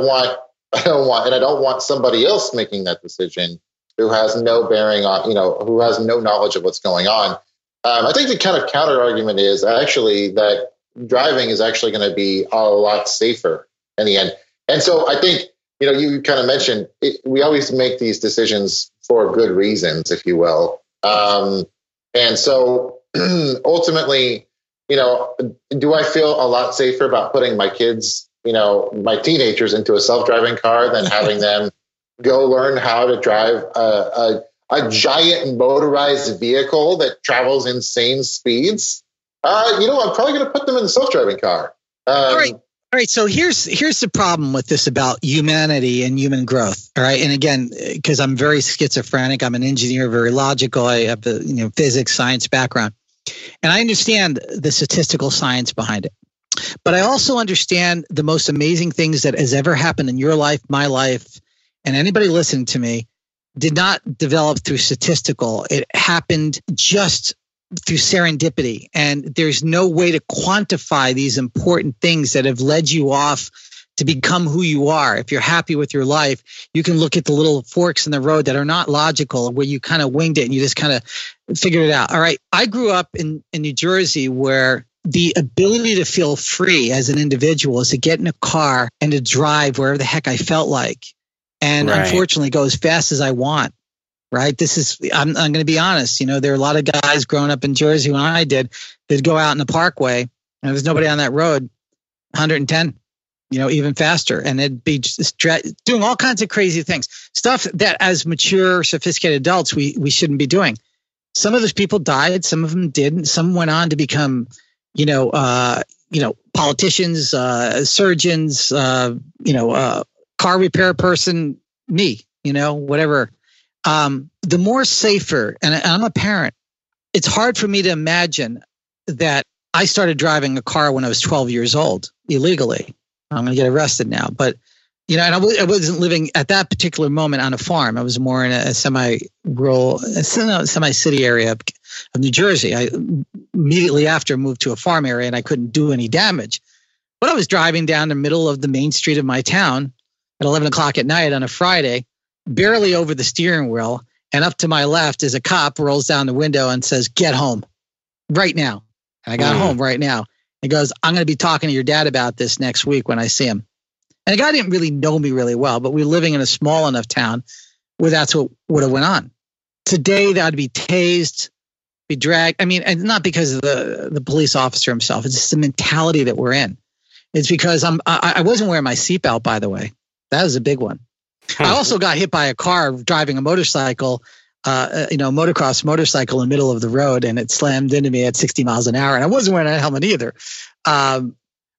want somebody else making that decision who has no bearing on, who has no knowledge of what's going on. I think the kind of counter argument is actually that driving is actually going to be a lot safer in the end. And so I think, you kind of mentioned we always make these decisions for good reasons, if you will. And so ultimately, do I feel a lot safer about putting my kids, my teenagers into a self-driving car than having them go learn how to drive a giant motorized vehicle that travels insane speeds? I'm probably going to put them in the self-driving car. All right. So here's the problem with this about humanity and human growth. All right. And again, because I'm very schizophrenic, I'm an engineer, very logical. I have the physics, science background, and I understand the statistical science behind it. But I also understand the most amazing things that has ever happened in your life, my life, and anybody listening to me did not develop through statistical. It happened just through serendipity. And there's no way to quantify these important things that have led you off to become who you are. If you're happy with your life, you can look at the little forks in the road that are not logical, where you kind of winged it and you just kind of figured it out. All right. I grew up in New Jersey, where the ability to feel free as an individual is to get in a car and to drive wherever the heck I felt like. And unfortunately go as fast as I want. Right. I'm going to be honest. There are a lot of guys growing up in Jersey when I did, they'd go out in the parkway and there's nobody on that road, 110, even faster. And they'd be just doing all kinds of crazy things, stuff that as mature, sophisticated adults, we shouldn't be doing. Some of those people died. Some of them didn't. Some went on to become, politicians, surgeons, car repair person, me, whatever. The more safer, and I'm a parent, it's hard for me to imagine that I started driving a car when I was 12 years old illegally. I'm going to get arrested now. But, and I wasn't living at that particular moment on a farm. I was more in a semi-rural, semi-city area of New Jersey. I immediately after moved to a farm area and I couldn't do any damage. But I was driving down the middle of the main street of my town at 11 o'clock at night on a Friday, barely over the steering wheel, and up to my left is a cop rolls down the window and says, "Get home right now." And I got home right now. He goes, "I'm going to be talking to your dad about this next week when I see him." And the guy didn't really know me really well, but we were living in a small enough town where that's what would have went on. Today, that would be tased, be dragged. I mean, and not because of the police officer himself. It's just the mentality that we're in. It's because I wasn't wearing my seatbelt, by the way. That was a big one. I also got hit by a car driving a motorcycle, motocross motorcycle in the middle of the road, and it slammed into me at 60 miles an hour. And I wasn't wearing a helmet either. And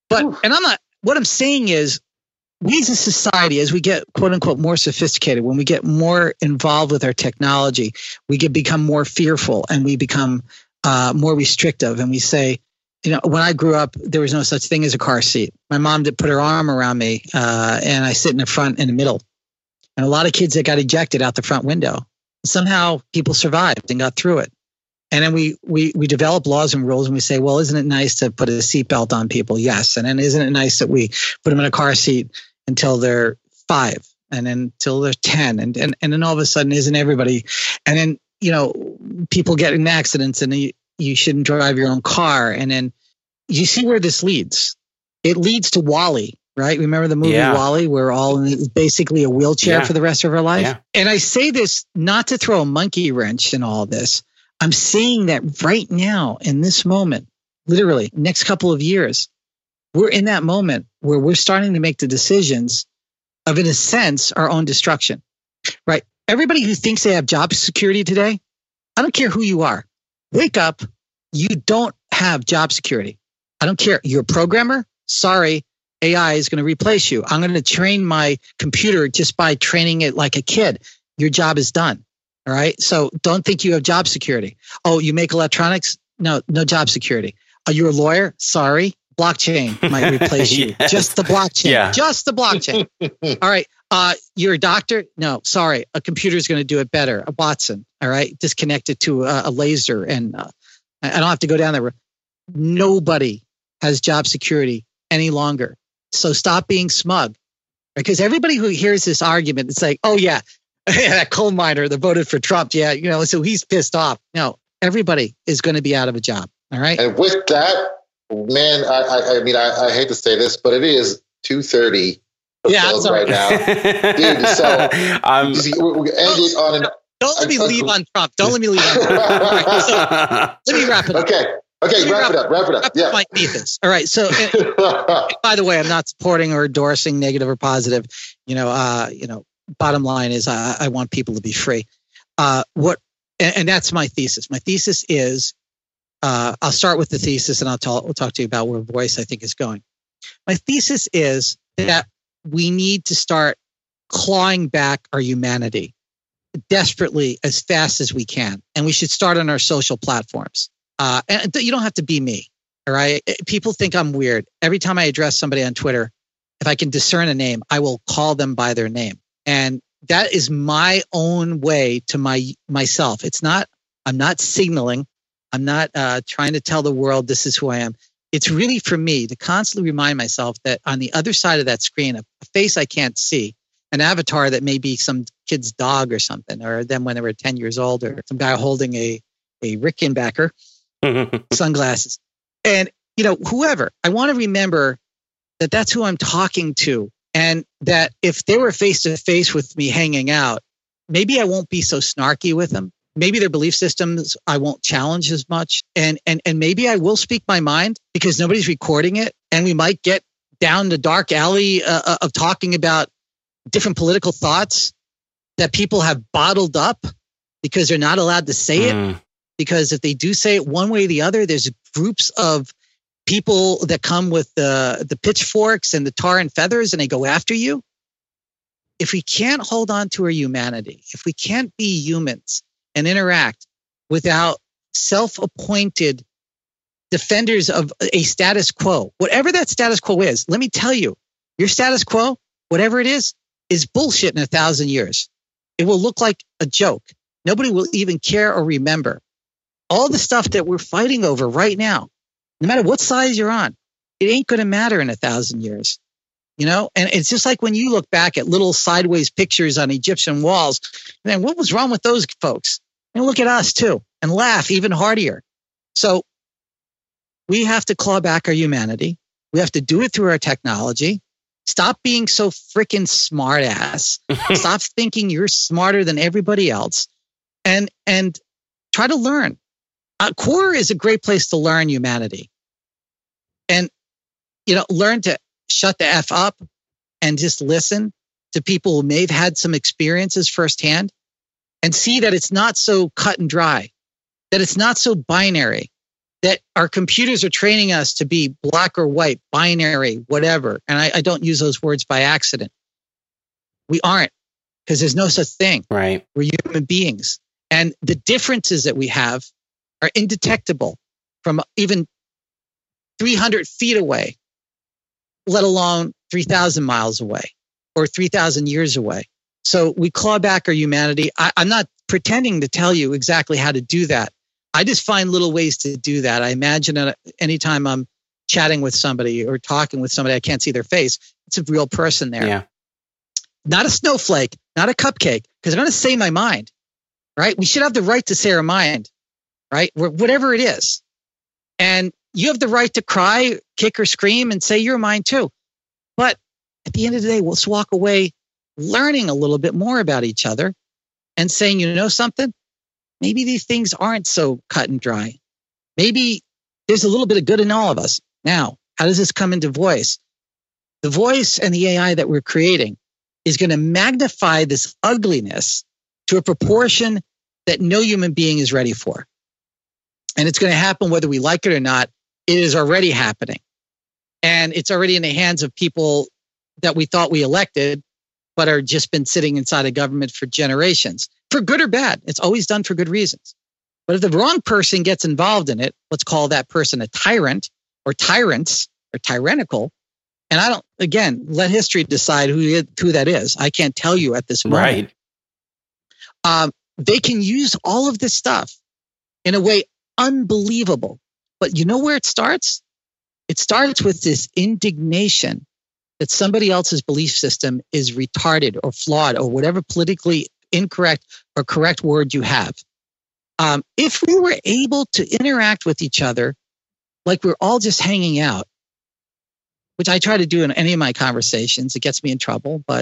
what I'm saying is, we as a society, as we get quote unquote more sophisticated, when we get more involved with our technology, we become more fearful and we become more restrictive. And we say, when I grew up, there was no such thing as a car seat. My mom did put her arm around me, and I sit in the front in the middle. And a lot of kids that got ejected out the front window. Somehow people survived and got through it. And then we develop laws and rules and we say, well, isn't it nice to put a seatbelt on people? Yes. And then isn't it nice that we put them in a car seat until they're 5 and then until they're 10? And then all of a sudden, isn't everybody? And then, people get in accidents and you shouldn't drive your own car. And then you see where this leads. It leads to WALL-E. Right? Remember the movie WALL-E? We're all in basically a wheelchair for the rest of our life. Yeah. And I say this not to throw a monkey wrench in all this. I'm saying that right now, in this moment, literally next couple of years, we're in that moment where we're starting to make the decisions of, in a sense, our own destruction. Right? Everybody who thinks they have job security today, I don't care who you are. Wake up. You don't have job security. I don't care. You're a programmer. Sorry. AI is going to replace you. I'm going to train my computer just by training it like a kid. Your job is done. All right. So don't think you have job security. Oh, you make electronics? No job security. Are you a lawyer? Sorry. Blockchain might replace you. Yes. Just the blockchain. Yeah. Just the blockchain. All right. You're a doctor? No, sorry. A computer is going to do it better. A Watson. All right. Disconnect it to a laser. And I don't have to go down there. Nobody has job security any longer. So stop being smug, because everybody who hears this argument, it's like, oh yeah, that coal miner that voted for Trump. Yeah. So he's pissed off. No, everybody is going to be out of a job. All right. And with that, man, I hate to say this, but it is 2:30 right now. Dude, so we ended on an... Don't let me leave on Trump. Don't let me leave on Trump. All right, so let me wrap it up. Okay. Okay, wrap it up. Yeah. My thesis. All right. So, by the way, I'm not supporting or endorsing negative or positive. Bottom line is I want people to be free. And that's my thesis. My thesis is, I'll start with the thesis and we'll talk to you about where voice I think is going. My thesis is that we need to start clawing back our humanity desperately as fast as we can. And we should start on our social platforms. And you don't have to be me. All right. People think I'm weird. Every time I address somebody on Twitter, if I can discern a name, I will call them by their name. And that is my own way to myself. I'm not signaling. I'm not trying to tell the world this is who I am. It's really for me to constantly remind myself that on the other side of that screen, a face I can't see, an avatar that may be some kid's dog or something, or them when they were 10 years old, or some guy holding a Rickenbacker sunglasses. And, whoever, I want to remember that that's who I'm talking to. And that if they were face to face with me hanging out, maybe I won't be so snarky with them. Maybe their belief systems I won't challenge as much. And maybe I will speak my mind because nobody's recording it. And we might get down the dark alley of talking about different political thoughts that people have bottled up because they're not allowed to say it. Because if they do say it one way or the other, there's groups of people that come with the pitchforks and the tar and feathers and they go after you. If we can't hold on to our humanity, if we can't be humans and interact without self-appointed defenders of a status quo, whatever that status quo is, let me tell you, your status quo, whatever it is bullshit in 1,000 years. It will look like a joke. Nobody will even care or remember. All the stuff that we're fighting over right now, no matter what size you're on, it ain't going to matter in 1,000 years. And it's just like when you look back at little sideways pictures on Egyptian walls, man, what was wrong with those folks? And look at us too and laugh even harder. So we have to claw back our humanity. We have to do it through our technology. Stop being so freaking smart ass. Stop thinking you're smarter than everybody else and try to learn. Quora is a great place to learn humanity and, learn to shut the F up and just listen to people who may have had some experiences firsthand and see that it's not so cut and dry, that it's not so binary, that our computers are training us to be black or white, binary, whatever. And I don't use those words by accident. We aren't, because there's no such thing. Right. We're human beings. And the differences that we have are indetectable from even 300 feet away, let alone 3,000 miles away or 3,000 years away. So we claw back our humanity. I'm not pretending to tell you exactly how to do that. I just find little ways to do that. I imagine anytime I'm chatting with somebody or talking with somebody, I can't see their face. It's a real person there. Yeah. Not a snowflake, not a cupcake, because I'm going to say my mind, right? We should have the right to say our mind. Right? Whatever it is. And you have the right to cry, kick or scream and say you're mine too. But at the end of the day, let's walk away learning a little bit more about each other and saying, something? Maybe these things aren't so cut and dry. Maybe there's a little bit of good in all of us. Now, how does this come into voice? The voice and the AI that we're creating is going to magnify this ugliness to a proportion that no human being is ready for. And it's going to happen whether we like it or not. It is already happening. And it's already in the hands of people that we thought we elected, but are just been sitting inside a government for generations, for good or bad. It's always done for good reasons. But if the wrong person gets involved in it, let's call that person a tyrant or tyrants or tyrannical. And let history decide who that is. I can't tell you at this moment. Right. They can use all of this stuff in a way unbelievable. But you know where it starts? It starts with this indignation that somebody else's belief system is retarded or flawed or whatever politically incorrect or correct word you have. If we were able to interact with each other like we're all just hanging out, which I try to do in any of my conversations, it gets me in trouble, but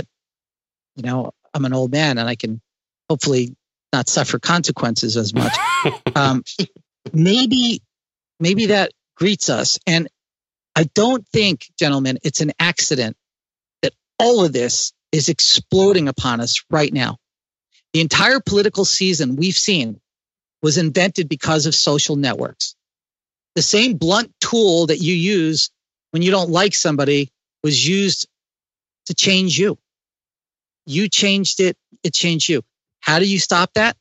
I'm an old man and I can hopefully not suffer consequences as much. Maybe maybe that greets us. And I don't think, gentlemen, it's an accident that all of this is exploding upon us right now. The entire political season we've seen was invented because of social networks. The same blunt tool that you use when you don't like somebody was used to change you. You changed it, it changed you. How do you stop that?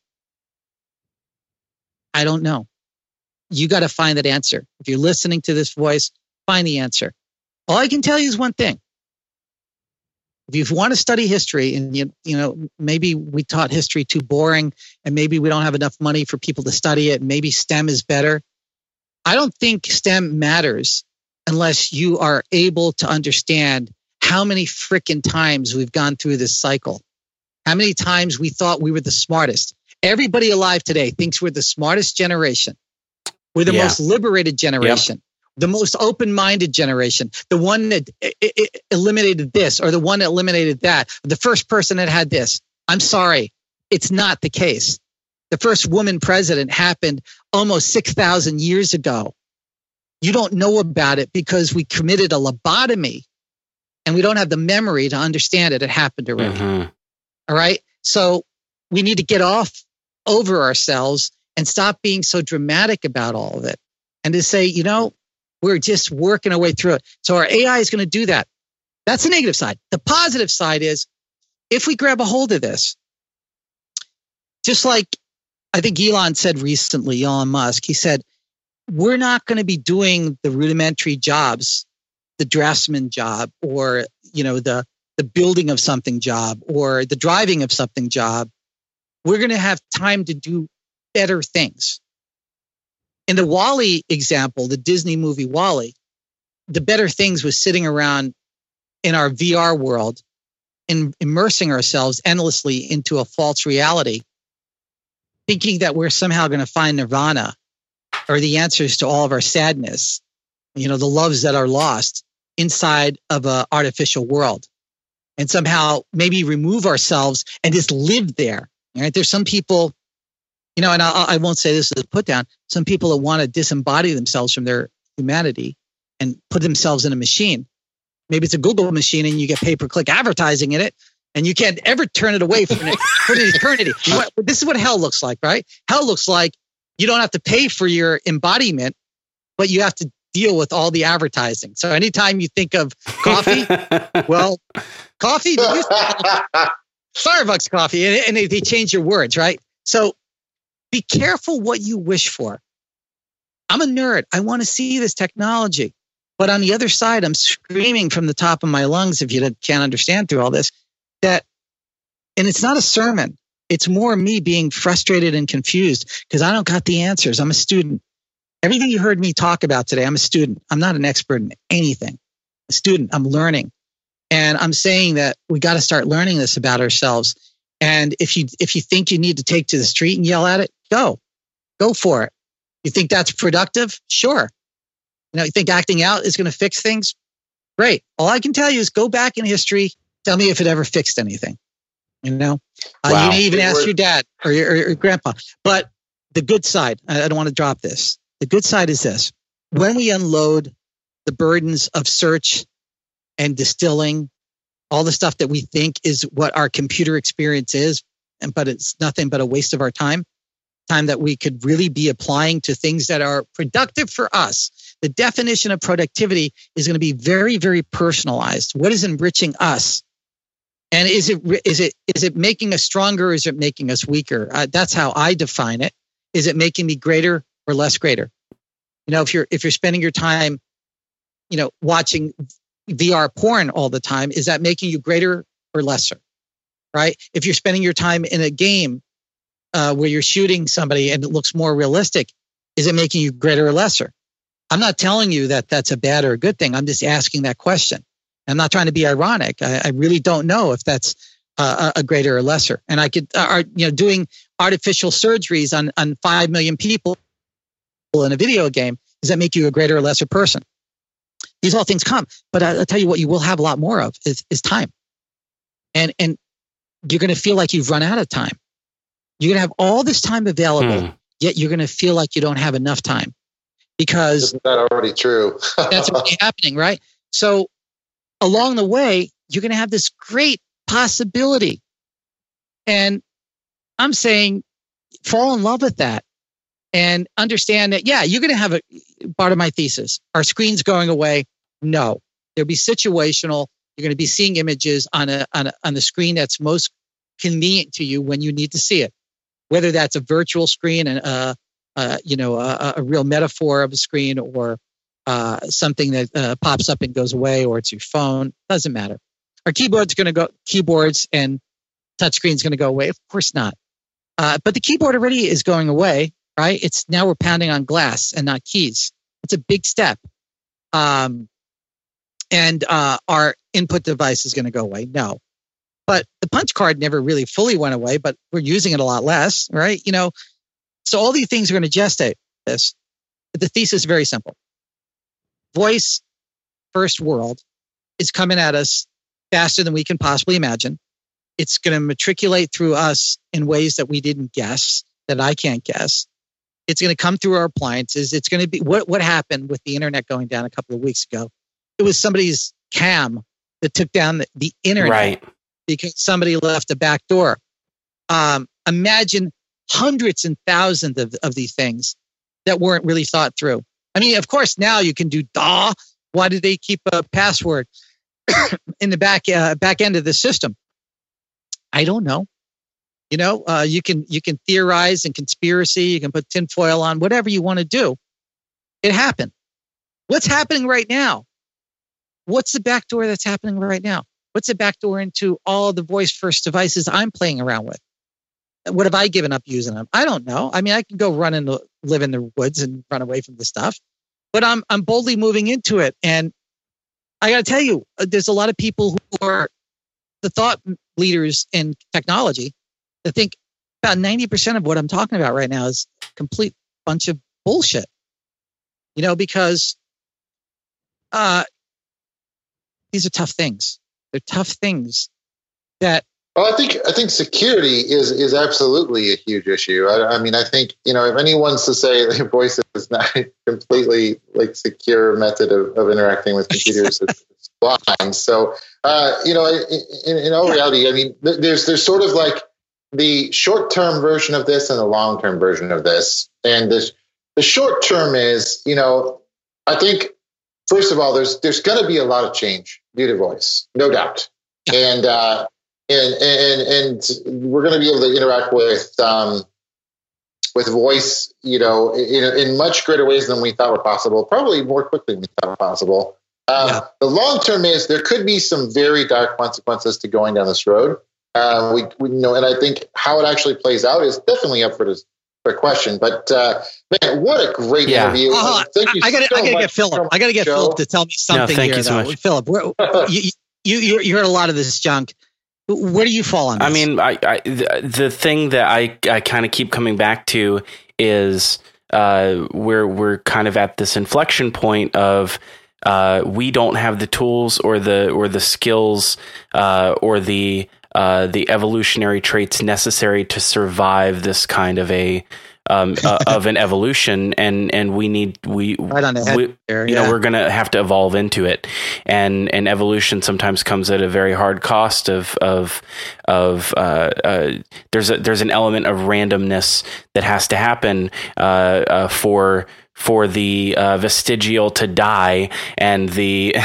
I don't know. You got to find that answer. If you're listening to this voice, find the answer. All I can tell you is one thing. If you want to study history, and you know, maybe we taught history too boring, and maybe we don't have enough money for people to study it, maybe STEM is better. I don't think STEM matters unless you are able to understand how many frickin' times we've gone through this cycle. How many times we thought we were the smartest. Everybody alive today thinks we're the smartest generation. We're the most liberated generation. Yep. The most open-minded generation, the one that eliminated this or the one that eliminated that, the first person that had this. I'm sorry, it's not the case. The first woman president happened almost 6,000 years ago. You don't know about it because we committed a lobotomy and we don't have the memory to understand it. It happened already. Mm-hmm. All right? So we need to get over ourselves and stop being so dramatic about all of it and to say, you know, we're just working our way through it. So our AI is going to do that. That's the negative side. The positive side is if we grab a hold of this, just like I think Elon said recently, Elon Musk, he said, we're not going to be doing the rudimentary jobs, the draftsman job, or, you know, the building of something job or the driving of something job. We're going to have time to do better things. In the WALL-E example, the Disney movie WALL-E, the better things was sitting around in our VR world and immersing ourselves endlessly into a false reality, thinking that we're somehow going to find nirvana or the answers to all of our sadness, you know, the loves that are lost inside of an artificial world, and somehow maybe remove ourselves and just live there. Right? There's some people, you know, and I won't say this as a put down, some people that want to disembody themselves from their humanity and put themselves in a machine. Maybe it's a Google machine and you get pay-per-click advertising in it and you can't ever turn it away from it for an eternity. This is what hell looks like, right? Hell looks like you don't have to pay for your embodiment, but you have to deal with all the advertising. So anytime you think of coffee, well, coffee, Starbucks coffee, and they change your words, right? So be careful what you wish for. I'm a nerd. I want to see this technology. But on the other side, I'm screaming from the top of my lungs, if you can't understand through all this, that, and it's not a sermon. It's more me being frustrated and confused because I don't got the answers. I'm a student. Everything you heard me talk about today, I'm a student. I'm not an expert in anything. A student, I'm learning. And I'm saying that we got to start learning this about ourselves. And if you think you need to take to the street and yell at it, go for it. You think that's productive? Sure. You know, you think acting out is going to fix things? Great. All I can tell you is go back in history. Tell me if it ever fixed anything. You know, wow. You may even ask your dad or your grandpa. But the good side, I don't want to drop this. The good side is this. When we unload the burdens of search and distilling, all the stuff that we think is what our computer experience is, but it's nothing but a waste of our time that we could really be applying to things that are productive for us. The definition of productivity is going to be very, very personalized. What is enriching us? And is it making us stronger or is it making us weaker? That's how I define it. Is it making me greater or less greater? You know, if you're spending your time, you know, watching VR porn all the time, is that making you greater or lesser? Right? If you're spending your time in a game where you're shooting somebody and it looks more realistic, is it making you greater or lesser? I'm not telling you that that's a bad or a good thing. I'm just asking that question. I'm not trying to be ironic. I really don't know if that's a greater or lesser. And I could, doing artificial surgeries on 5 million people in a video game, does that make you a greater or lesser person? These all things come, but I'll tell you what you will have a lot more of is time. And you're going to feel like you've run out of time. You're going to have all this time available, yet you're going to feel like you don't have enough time. because isn't that already true? that's already happening, right? So along the way, you're going to have this great possibility. And I'm saying fall in love with that and understand that, yeah, you're going to have a part of my thesis. Are screens going away? No. They'll be situational. You're going to be seeing images on the screen that's most convenient to you when you need to see it, whether that's a virtual screen and a real metaphor of a screen, or something that pops up and goes away, or it's your phone. Doesn't matter. Are keyboards and touchscreens going to go away? Of course not. But the keyboard already is going away, right? It's now we're pounding on glass and not keys. It's a big step. And our input device is going to go away. No. But the punch card never really fully went away, but we're using it a lot less, right? So all these things are going to gestate this. But the thesis is very simple. Voice first world is coming at us faster than we can possibly imagine. It's going to matriculate through us in ways that we didn't guess, that I can't guess. It's going to come through our appliances. It's going to be what happened with the internet going down a couple of weeks ago. It was somebody's cam that took down the internet, right, because somebody left a back door. Imagine hundreds and thousands of these things that weren't really thought through. I mean, of course, now you can do DAW. Why did they keep a password in the back end of the system? I don't know. You can theorize and conspiracy. You can put tinfoil on, whatever you want to do. It happened. What's happening right now? What's the backdoor that's happening right now? What's the backdoor into all the voice first devices I'm playing around with? What have I given up using them? I don't know. I mean, I can go live in the woods and run away from the stuff, but I'm boldly moving into it. And I got to tell you, there's a lot of people who are the thought leaders in technology that think about 90% of what I'm talking about right now is a complete bunch of bullshit. Because these are tough things. They're tough things that. Well, I think security is absolutely a huge issue. I mean, I think, if anyone's to say that voice is not completely secure method of interacting with computers, it's blind. So, in all reality, I mean, there's sort of like the short-term version of this and the long-term version of this. And the short-term is, I think, first of all, there's going to be a lot of change due to voice, no doubt. And we're going to be able to interact with voice, in much greater ways than we thought were possible, probably more quickly than we thought were possible. The long term is there could be some very dark consequences to going down this road. We know, and I think how it actually plays out is definitely up for question. But man, what a great interview! Thank you. I got to get Philip. I got to get Philip to tell me something here, though. Philip, you heard a lot of this junk. Where do you fall on this? I mean, the thing that I kind of keep coming back to is we're kind of at this inflection point of we don't have the tools or the skills or the evolutionary traits necessary to survive this kind of of an evolution, and we're going to have to evolve into it, and evolution sometimes comes at a very hard cost of there's an element of randomness that has to happen for the vestigial to die and the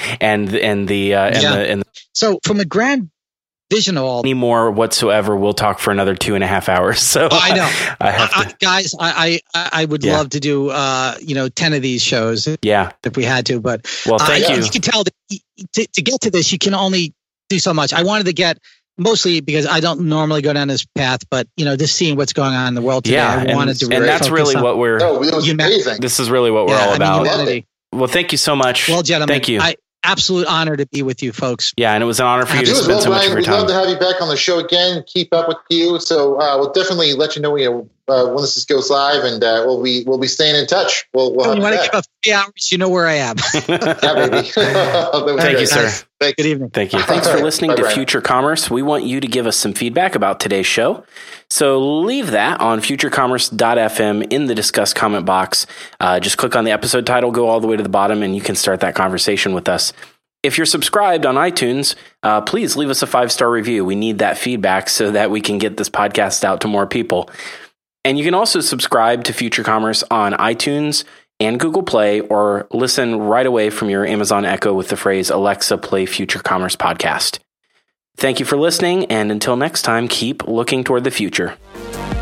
so from a grand vision of all anymore whatsoever, we'll talk for another 2.5 hours. So I know, guys, I would love to do 10 of these shows. Yeah, if we had to, but thank you. You can tell that to get to this, you can only do so much. I wanted to get mostly because I don't normally go down this path, but just seeing what's going on in the world today, I wanted to. And that's really what we're. Amazing. This is really what we're all about. Humanity. Well, thank you so much. Well, gentlemen, thank you. Absolute honor to be with you folks. Yeah, and it was an honor for you to spend so much of your time. We'd love to have you back on the show again. Keep up with you. So we'll definitely let you know when this goes live, and we'll be staying in touch. We'll you want to give up 3 hours? You know where I am. Yeah, baby. Thank you, sir. Thanks. Good evening. Thank you. Thanks for listening to Future Commerce. We want you to give us some feedback about today's show. So leave that on futurecommerce.fm in the discuss comment box. Just click on the episode title, go all the way to the bottom, and you can start that conversation with us. If you're subscribed on iTunes, please leave us a 5-star review. We need that feedback so that we can get this podcast out to more people. And you can also subscribe to Future Commerce on iTunes and Google Play, or listen right away from your Amazon Echo with the phrase, Alexa, play Future Commerce podcast. Thank you for listening, and until next time, keep looking toward the future.